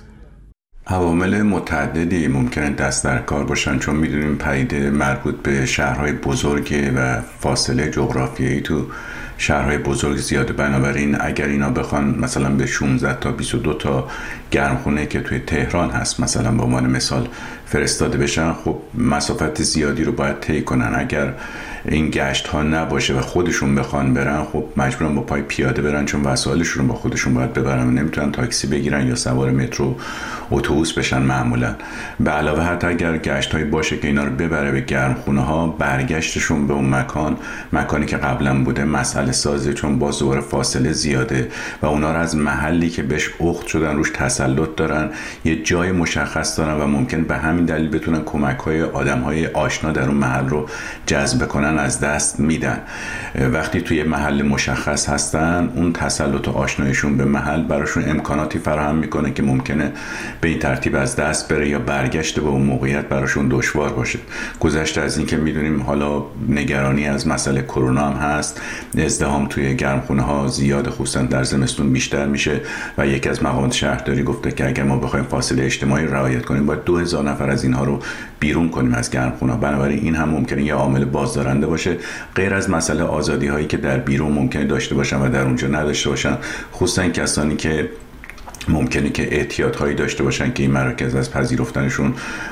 عوامل متعددی ممکنه دست در کار باشن، چون می‌دونیم پدیده مربوط به شهرهای بزرگ و فاصله جغرافیایی تو شهرهای بزرگ زیاده. بنابراین اگر اینا بخوان مثلا به 16 تا 22 تا گرمخونه که توی تهران هست مثلا به عنوان مثال فرستاده بشن، خب مسافت زیادی رو باید طی کنن. اگر این گشت ها نباشه و خودشون بخوان برن، خب مجبورن با پای پیاده برن، چون وسایلشون رو با خودشون باید ببرن و نمیتونن تاکسی بگیرن یا سوار مترو اتوبوس بشن معمولا. به علاوه حتی اگر گشت هایی باشه که اینا رو ببره به گرمخونه ها، برگشتشون به اون مکانی که قبلا بوده مسئله سازه، چون باز دوباره فاصله زیاده و اونا رو از محلی که بهش اخت شدن روش تسلط دارن، یه جای مشخص دارن و ممکن به همین دلیل بتونن کمک‌های آدم‌های آشنا در اون محل رو جذب کنن از دست میدن. وقتی توی محل مشخص هستن، اون تسلط و آشنایشون به محل براشون امکاناتی فراهم میکنه که ممکنه به این ترتیب از دست بره یا برگشت به اون موقعیت براشون دشوار باشه. گذشته از این که میدونیم حالا نگرانی از مسئله کرونا هم هست، ازدحام توی گرمخونه ها زیاد، خصوصا در زمستون بیشتر میشه و یکی از مقامات شهرداری گفته که اگر ما بخوایم فاصله اجتماعی رعایت کنیم باید 2000 نفر از اینها رو بیرون کنیم از گرمخونه. بنابراین این هم ممکنه یه عامل بازدارنده باشه، غیر از مسئله آزادی هایی که در بیرون ممکنه داشته باشن و در اونجا نداشته باشن، خصوصا کسانی که ممکنه که اعتیادهایی داشته باشن که این مراکز از پذیرفتنشون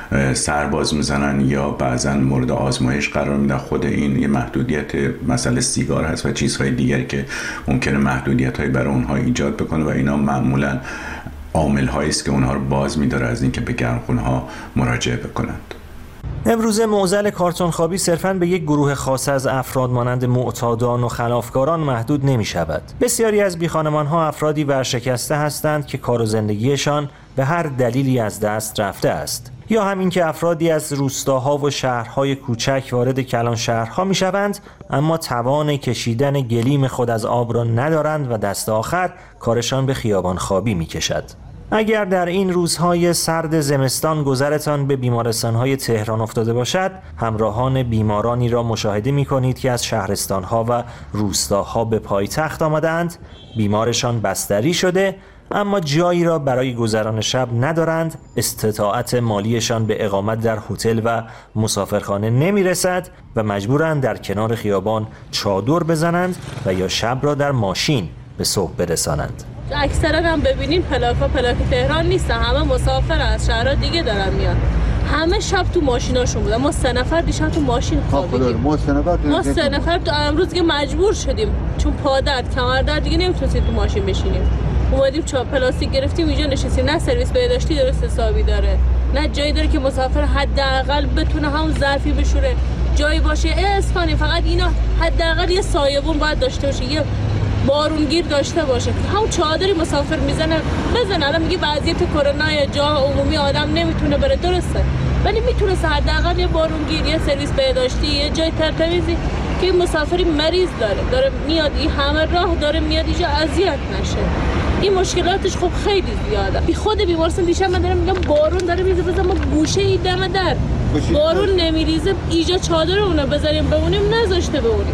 سرباز میزنن یا بعضا مورد آزمایش قرار میدن. خود این یه محدودیت مسئله سیگار هست و چیزهای دیگری که ممکنه محدودیت‌هایی برای اونها ایجاد بکنه و اینا معمولا عامل هایی است که اونها رو باز می‌داره از اینکه به گرمخونه‌ها مراجعه بکنند. امروزه معضل کارتون‌خوابی صرفاً به یک گروه خاص از افراد مانند معتادان و خلافکاران محدود نمی‌شود. بسیاری از بیخانمان‌ها افرادی ورشکسته هستند که کار و زندگیشان به هر دلیلی از دست رفته است، یا همین که افرادی از روستاها و شهرهای کوچک وارد کلان شهرها می‌شوند اما توان کشیدن گلیم خود از آب را ندارند و دست آخر کارشان به خیابان خوابی می‌کشد. اگر در این روزهای سرد زمستان گذرتان به بیمارستانهای تهران افتاده باشد، همراهان بیمارانی را مشاهده می کنید که از شهرستانها و روستاها به پایتخت آمدند، بیمارشان بستری شده اما جایی را برای گذران شب ندارند، استطاعت مالیشان به اقامت در هتل و مسافرخانه نمی رسد و مجبورند در کنار خیابان چادر بزنند و یا شب را در ماشین به صبح برسانند. اکثرا هم ببینین پلاک تهران نیستن، همه مسافر از شهرها دیگه دارن میان. همه شب تو ماشیناشون بودن. ما 3 نفر دیشب تو ماشین خوابیدیم. ما 3 نفر تو امروز که مجبور شدیم چون پا درد کمر درد دیگه نمیتونستیم تو ماشین بشینیم. اومدیم پلاستیک گرفتیم اینجا نشستیم. نه سرویس بهداشتی درست حسابی داره، نه جایی داره که مسافر حداقل بتونه همون ظرفی بشوره، جایی باشه اسپانی. فقط اینا حداقل یه سایه‌بون باید داشته باشه، یه بارونگیر داشته باشه، همون چادری مسافر میزنه بزنه. الان میگه وضعیت کرونا یا جا عمومی آدم نمیتونه بره، درسته، ولی میتونه حداقل یه بارونگیر، یه سرویس بهداشتی، یه جای ترتمیزی که مسافری مریض داره میاد این همه راه داره میاد اینجا اذیت نشه. این مشکلاتش خب خیلی زیاده. بی خود بیمارستان دیشب من دارم میگم بارون داره میزه، بزن ما گوشه ای دم در بارون نمیریزه، اینجا چادر اونو بذاریم بمونیم، نذاشته بمونیم.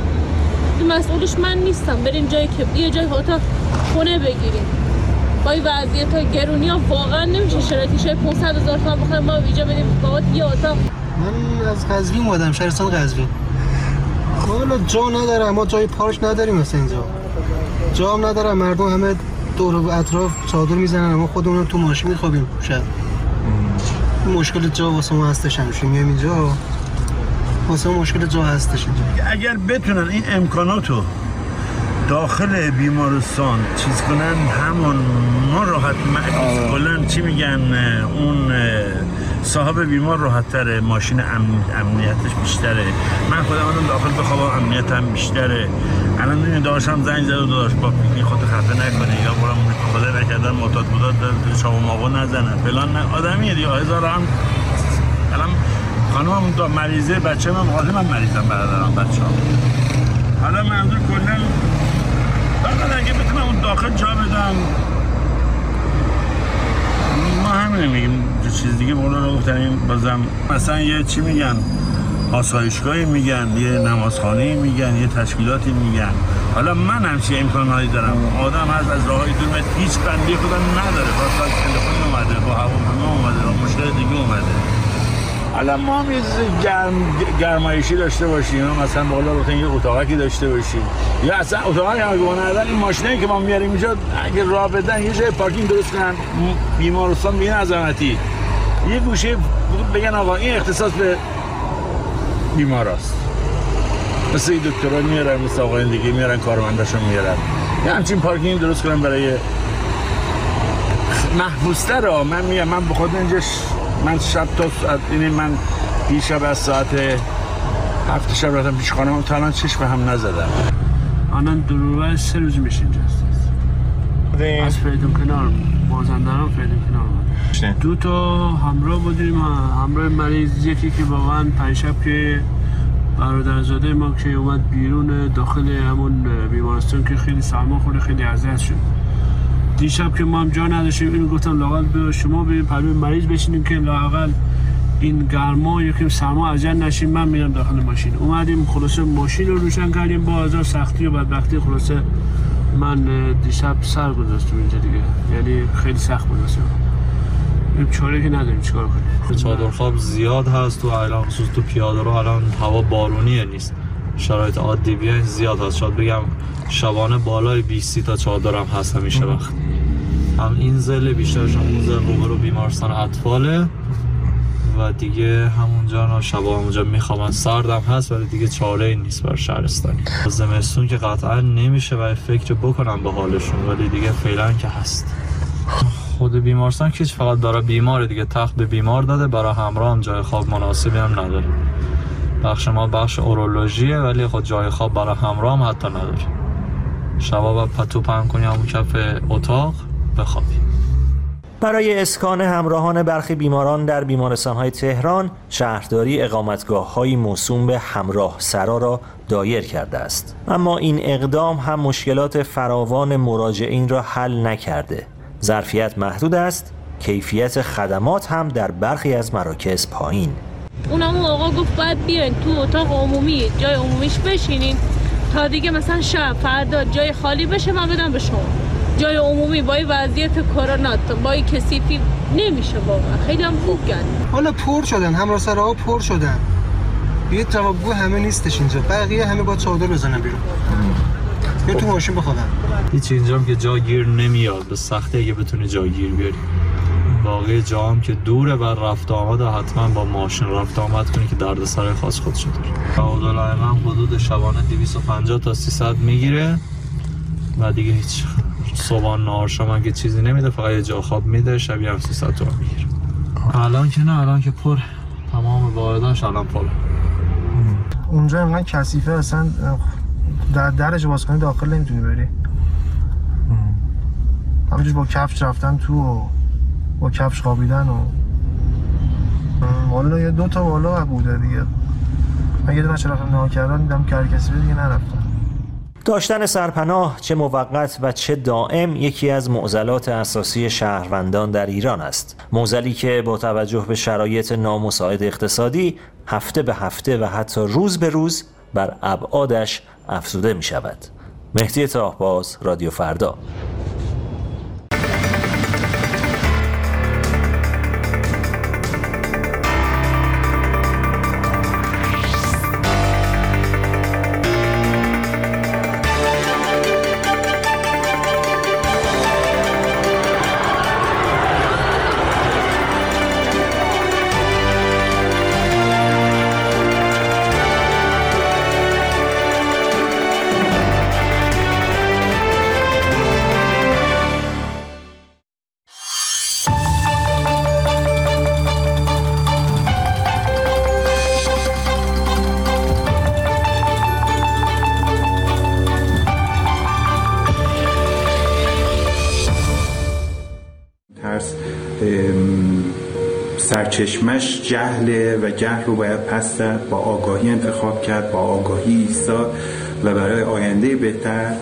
مسئولش من نیستم، بریم جایی که یه جای اتاق خونه بگیریم. با این وضعیت های گرونی ها واقعا نمیشه شرایطش 500,000 تومان بخوایم ما اینجا بدیم فقط یه اتاق. من از قزوین اومدم، شهرستان قزوین. حالا جا نداره، ما جای پارک نداریم مثلا اینجا. جا هم نداره، مردم همه دور و اطراف چادر میزنن، ما خودمون تو ماشین میخوابیم شب. مشکل جا واسه ما هستش، همیشه میام اینجا واسه مشکل جا هستش اینجا. اگر بتونن این امکاناتو داخل بیمارستان چیز کنن، همون ما راحت معکوس کنن، چی میگن اون صاحب بیمار راحت‌تره، ماشین امنیتش بیشتره، من خودم آدم داخل بخوابم امنیتم بیشتره. الان میبینید داشتم زنگ زد و داشت با پیکنی خودت خفه نکنه یا برام خدا نکردن معتاد بوداد شما ماوا نزنن فلان آدمیه دیگه. هزار هم الان خانمم مریضه، بچه من مقاله من مریضم، برادرم بچه‌ام. حالا منظور کلا فقط اگه بتونم اون داخل جا بدم، ما همین میگیم چیز دیگه مولا رو گفتن. بازم مثلا یه چی میگن، آسایشگاهی میگن، یه نمازخانه‌ای میگن، یه تشکیلاتی میگن. حالا من همچین امکاناتی دارم، آدم از راههای دور هیچ بندی خودم نداره، با تلفن اومده، با هواپیما اومده، با مشکل دیگه اومده. الان ما هم گرمایشی داشته باشیم، مثلا بالا رو یه اتاقکی داشته باشیم، یا اصلا اتاقی هم اگه ندارن این ماشینایی که ما میاریم اینجا اگه راه بدن یه جای پارکینگ درست کنن، بیمارستان بین عظمتی یه گوشه بگن آقا این اختصاص به بیماراست، مثل دکترها میارن، مثل آقایان دیگه میارن، کارمنداشون میارن، یه همچین پارکینگ درست کنن برای محبوس‌تر. من میگم من به خود اینجا من شب تا ساعت من دیشب از ساعت 7 شب رفتم پیش خانمم تا الان چشم هم نزدم. الان دروبر 3 روز میشه اینجا از فریدون کنار مازندران فریدون کنار 2 تا همراه بودیم، همراه مریض، یکی که واقعا پنجشب که برادرزاده ما که اومد بیرون داخل همون بیمارستان که خیلی سرما خورده، خیلی اذیت شد. دیشب که ما هم جا نداشتیم، اینو گفتم لااقل به شما بریم پلوی مریض بشینیم که لااقل این گرما یکم سرما اذیت نشیم. من میرم داخل ماشین. اومدیم خلاصه ماشین رو روشن کردیم، با هزار سختی و بدبختی خلاصه من دیشب سر گذاشتم اینجا دیگه، یعنی خیلی سخت بود واسه این چاره که نداریم چیکار کنیم. چادر خواب زیاد هست تو الان، خصوص تو پیاده رو الان هوا بارونیه نیست، شرایط عادی بیاین زیاد هست، شاید بگم شبانه بالای 20 تا چادرم هست همیشه وقت. هم این زل بیشترش هم اون زل روبرو بیمارستان اطفاله و دیگه همونجا شبا همونجا میخوام. سردم هست ولی دیگه چاره‌ای نیست بر شهرستانی. زمستون که قطعا نمیشه و فکر بکنم به حالشون، ولی دیگه فعلا که هست. خود بیمارستان که فقط برای بیمار دیگه تخت به بیمار داده، برای همراه هم جای خواب مناسبی هم نداره. بخش ما بخش اورولوژیه ولی خود جای خواب برای همراه هم حتی نداره. شبا با پتو پهن کنی همون کف اتاق بخوابی. برای اسکان همراهان برخی بیماران در بیمارستان‌های تهران، شهرداری اقامتگاه‌هایی موسوم به همراه سرا را دایر کرده است. اما این اقدام هم مشکلات فراوان مراجعین را حل نکرده. ظرفیت محدود است، کیفیت خدمات هم در برخی از مراکز پایین. اونم آقا گفت باید بیاین تو اتاق عمومی جای عمومیش بشینین تا دیگه مثلا شب فردا جای خالی بشه من بدم به شما. جای عمومی با وضعیت کرونا با کثیفی نمیشه واقعا، خیلی هم خوب گرد. حالا پر شدن، همراهسراها پر شدن، یه جوابگو همه نیستش اینجا، بقیه همه با چادر بزنن بیرون یا تو ماشین بخوابن. هیچ اینجا هم که جا گیر نمیاد، به سختی اگه بتونی جا گیر بیاری. باقی جا هم که دوره و رفت آمد حتما با ماشین رفت آمد کنی که دردسر خاص خودشو داره. تعادل هم حدود شبانه 250 تا 300 میگیره و دیگه هیچ صبحان نهار شام که چیزی نمیده، فقط یه جا خواب میده، شبیه هم 300 تومن میگیره. الان که نه، الان که پر، تمام واحداش الان پر. اونجا اینقدر کثیفه اصلا درج باز کنی داخل نمیتونی بری. همینجور با کفش رفتن تو و با کفش خوابیدن و والا یه 2 تا والا بوده دیگه. من یه دونه رفتم نهار کردن دیدم که هر کسی دیگه نرفتم. داشتن سرپناه چه موقت و چه دائم یکی از معضلات اساسی شهروندان در ایران است. معضلی که با توجه به شرایط نامساعد اقتصادی هفته به هفته و حتی روز به روز بر ابعادش افزوده می شود. مهدی طاهباز، رادیو فردا. سرچشمش جهله و جهل رو باید پس زد، با آگاهی انتخاب کرد، با آگاهی ایستاد و برای آینده بهتر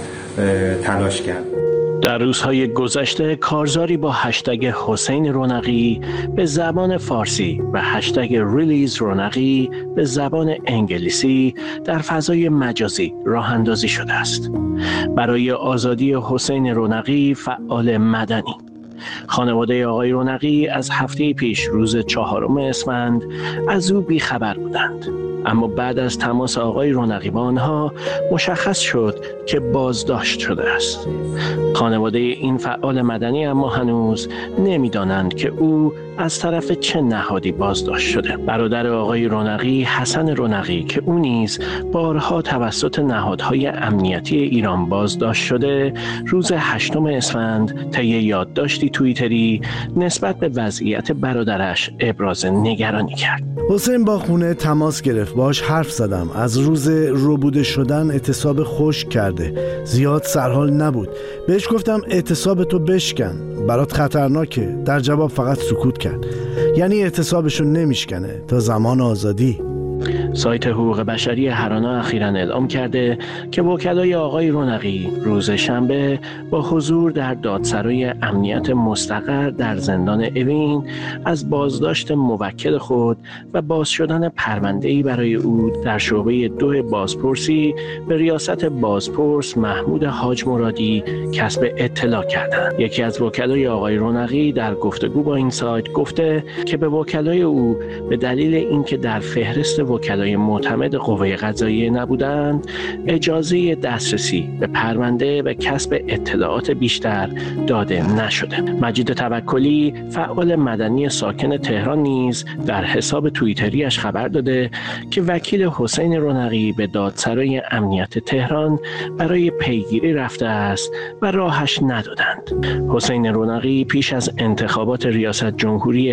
تلاش کرد. در روزهای گذشته کارزاری با هشتگ حسین رونقی به زبان فارسی و هشتگ ریلیز رونقی به زبان انگلیسی در فضای مجازی راه اندازی شده است. برای آزادی حسین رونقی فعال مدنی. خانواده آقای رونقی از هفته پیش روز 4 اسفند از او بیخبر بودند، اما بعد از تماس آقای رونقی با آنها مشخص شد که بازداشت شده است. خانواده این فعال مدنی اما هنوز نمی‌دانند که او از طرف چه نهادی بازداشت شده. برادر آقای رونقی حسن رونقی که او نیز بارها توسط نهادهای امنیتی ایران بازداشت شده، روز 8 اسفند طی یادداشتی توییتری نسبت به وضعیت برادرش ابراز نگرانی کرد. حسین با خونه تماس گرفت، باهاش حرف زدم. از روز ربوده شدن اعتصاب خشک کرده، زیاد سرحال نبود. بهش گفتم اعتصابتو بشکن، برات خطرناکه. در جواب فقط سکوت کرد. یعنی اعتصابشو نمیشکنه تا زمان آزادی. سایت حقوق بشری هرانا اخیراً اعلام کرده که وکلای آقای رونقی روز شنبه با حضور در دادسرای امنیت مستقر در زندان اوین از بازداشت موکل خود و باز شدن پرونده‌ای برای او در شعبه 2 بازپرسی به ریاست بازپرس محمود حاج مرادی کسب اطلاع کردند. یکی از وکلای آقای رونقی در گفتگو با این سایت گفته که به وکلای او به دلیل اینکه در فهرست وکلای معتمد قوه قضاییه نبودند، اجازه دسترسی به پرونده و کسب اطلاعات بیشتر داده نشده. مجید توکلی فعال مدنی ساکن تهران نیز در حساب توییتریش خبر داده که وکیل حسین رونقی به دادسرای امنیت تهران برای پیگیری رفته است و راهش ندادند. حسین رونقی پیش از انتخابات ریاست جمهوری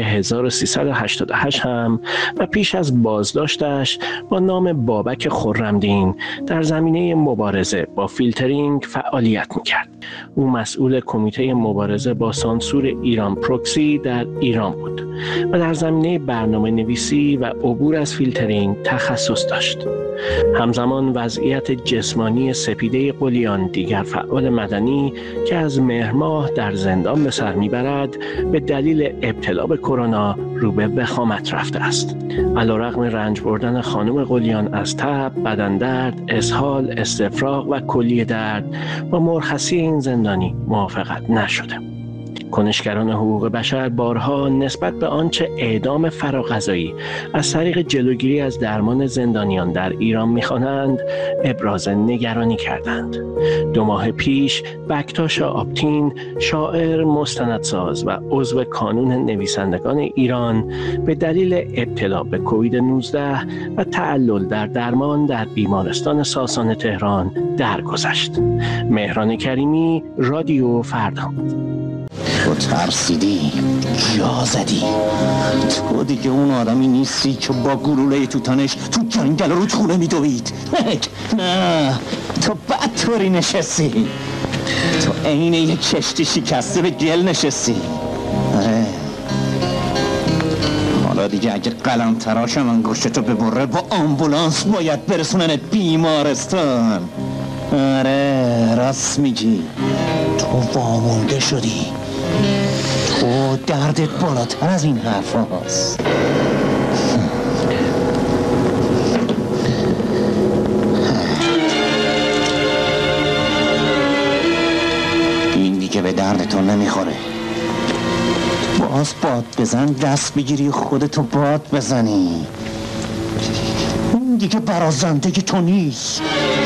1388 هم و پیش از بازداشتش با نام بابک خرمدین در زمینه مبارزه با فیلترینگ فعالیت میکرد. او مسئول کمیته مبارزه با سانسور ایران پروکسی در ایران بود و در زمینه برنامه نویسی و عبور از فیلترینگ تخصص داشت. همزمان وضعیت جسمانی سپیده قلیان، دیگر فعال مدنی که از مهر ماه در زندان به سر میبرد، به دلیل ابتلا به کرونا رو به وخامت رفته است. علیرغم رنج بردن خانم قلیان از تب، بدن درد، اسهال، استفراغ و کلیه درد، با مرخصی این زندانی موافقت نشده. کنشگران حقوق بشر بارها نسبت به آنچه اعدام فراقضایی از طریق جلوگیری از درمان زندانیان در ایران می‌خوانند ابراز نگرانی کردند. 2 ماه پیش بکتاش آپتین، شاعر، مستندساز و عضو کانون نویسندگان ایران، به دلیل ابتلا به کووید 19 و تعلل در درمان در بیمارستان ساسان تهران درگذشت. مهران کریمی، رادیو فردا. تو ترسیدی، جا زدی. تو دیگه اون آدمی نیستی که با گلوله تو تنش تو جنگل رو خونه میدوید. نه، تو بدطوری نشستی. تو عین یک کشتی شکسته به گل نشستی. آره، حالا دیگه اگه قلم تراشم انگشتتو ببره با آمبولانس باید برسوننت بیمارستان. آره، راست میگی. تو وامونده شدی. تو دردت بالاتر از این حرف هاست. این دیگه به دردتون نمیخوره. باز باد بزن، دست بگیری خودتو باد بزنی. این دیگه برازنده تو نیست.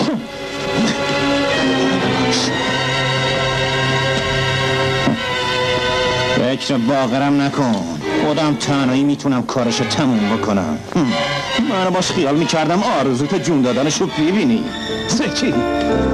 فکر باقرم نکن. خودم تنهایی میتونم کارشو تموم بکنم. من باش خیال میکردم آرزوت جون دادنشو ببینی. سکی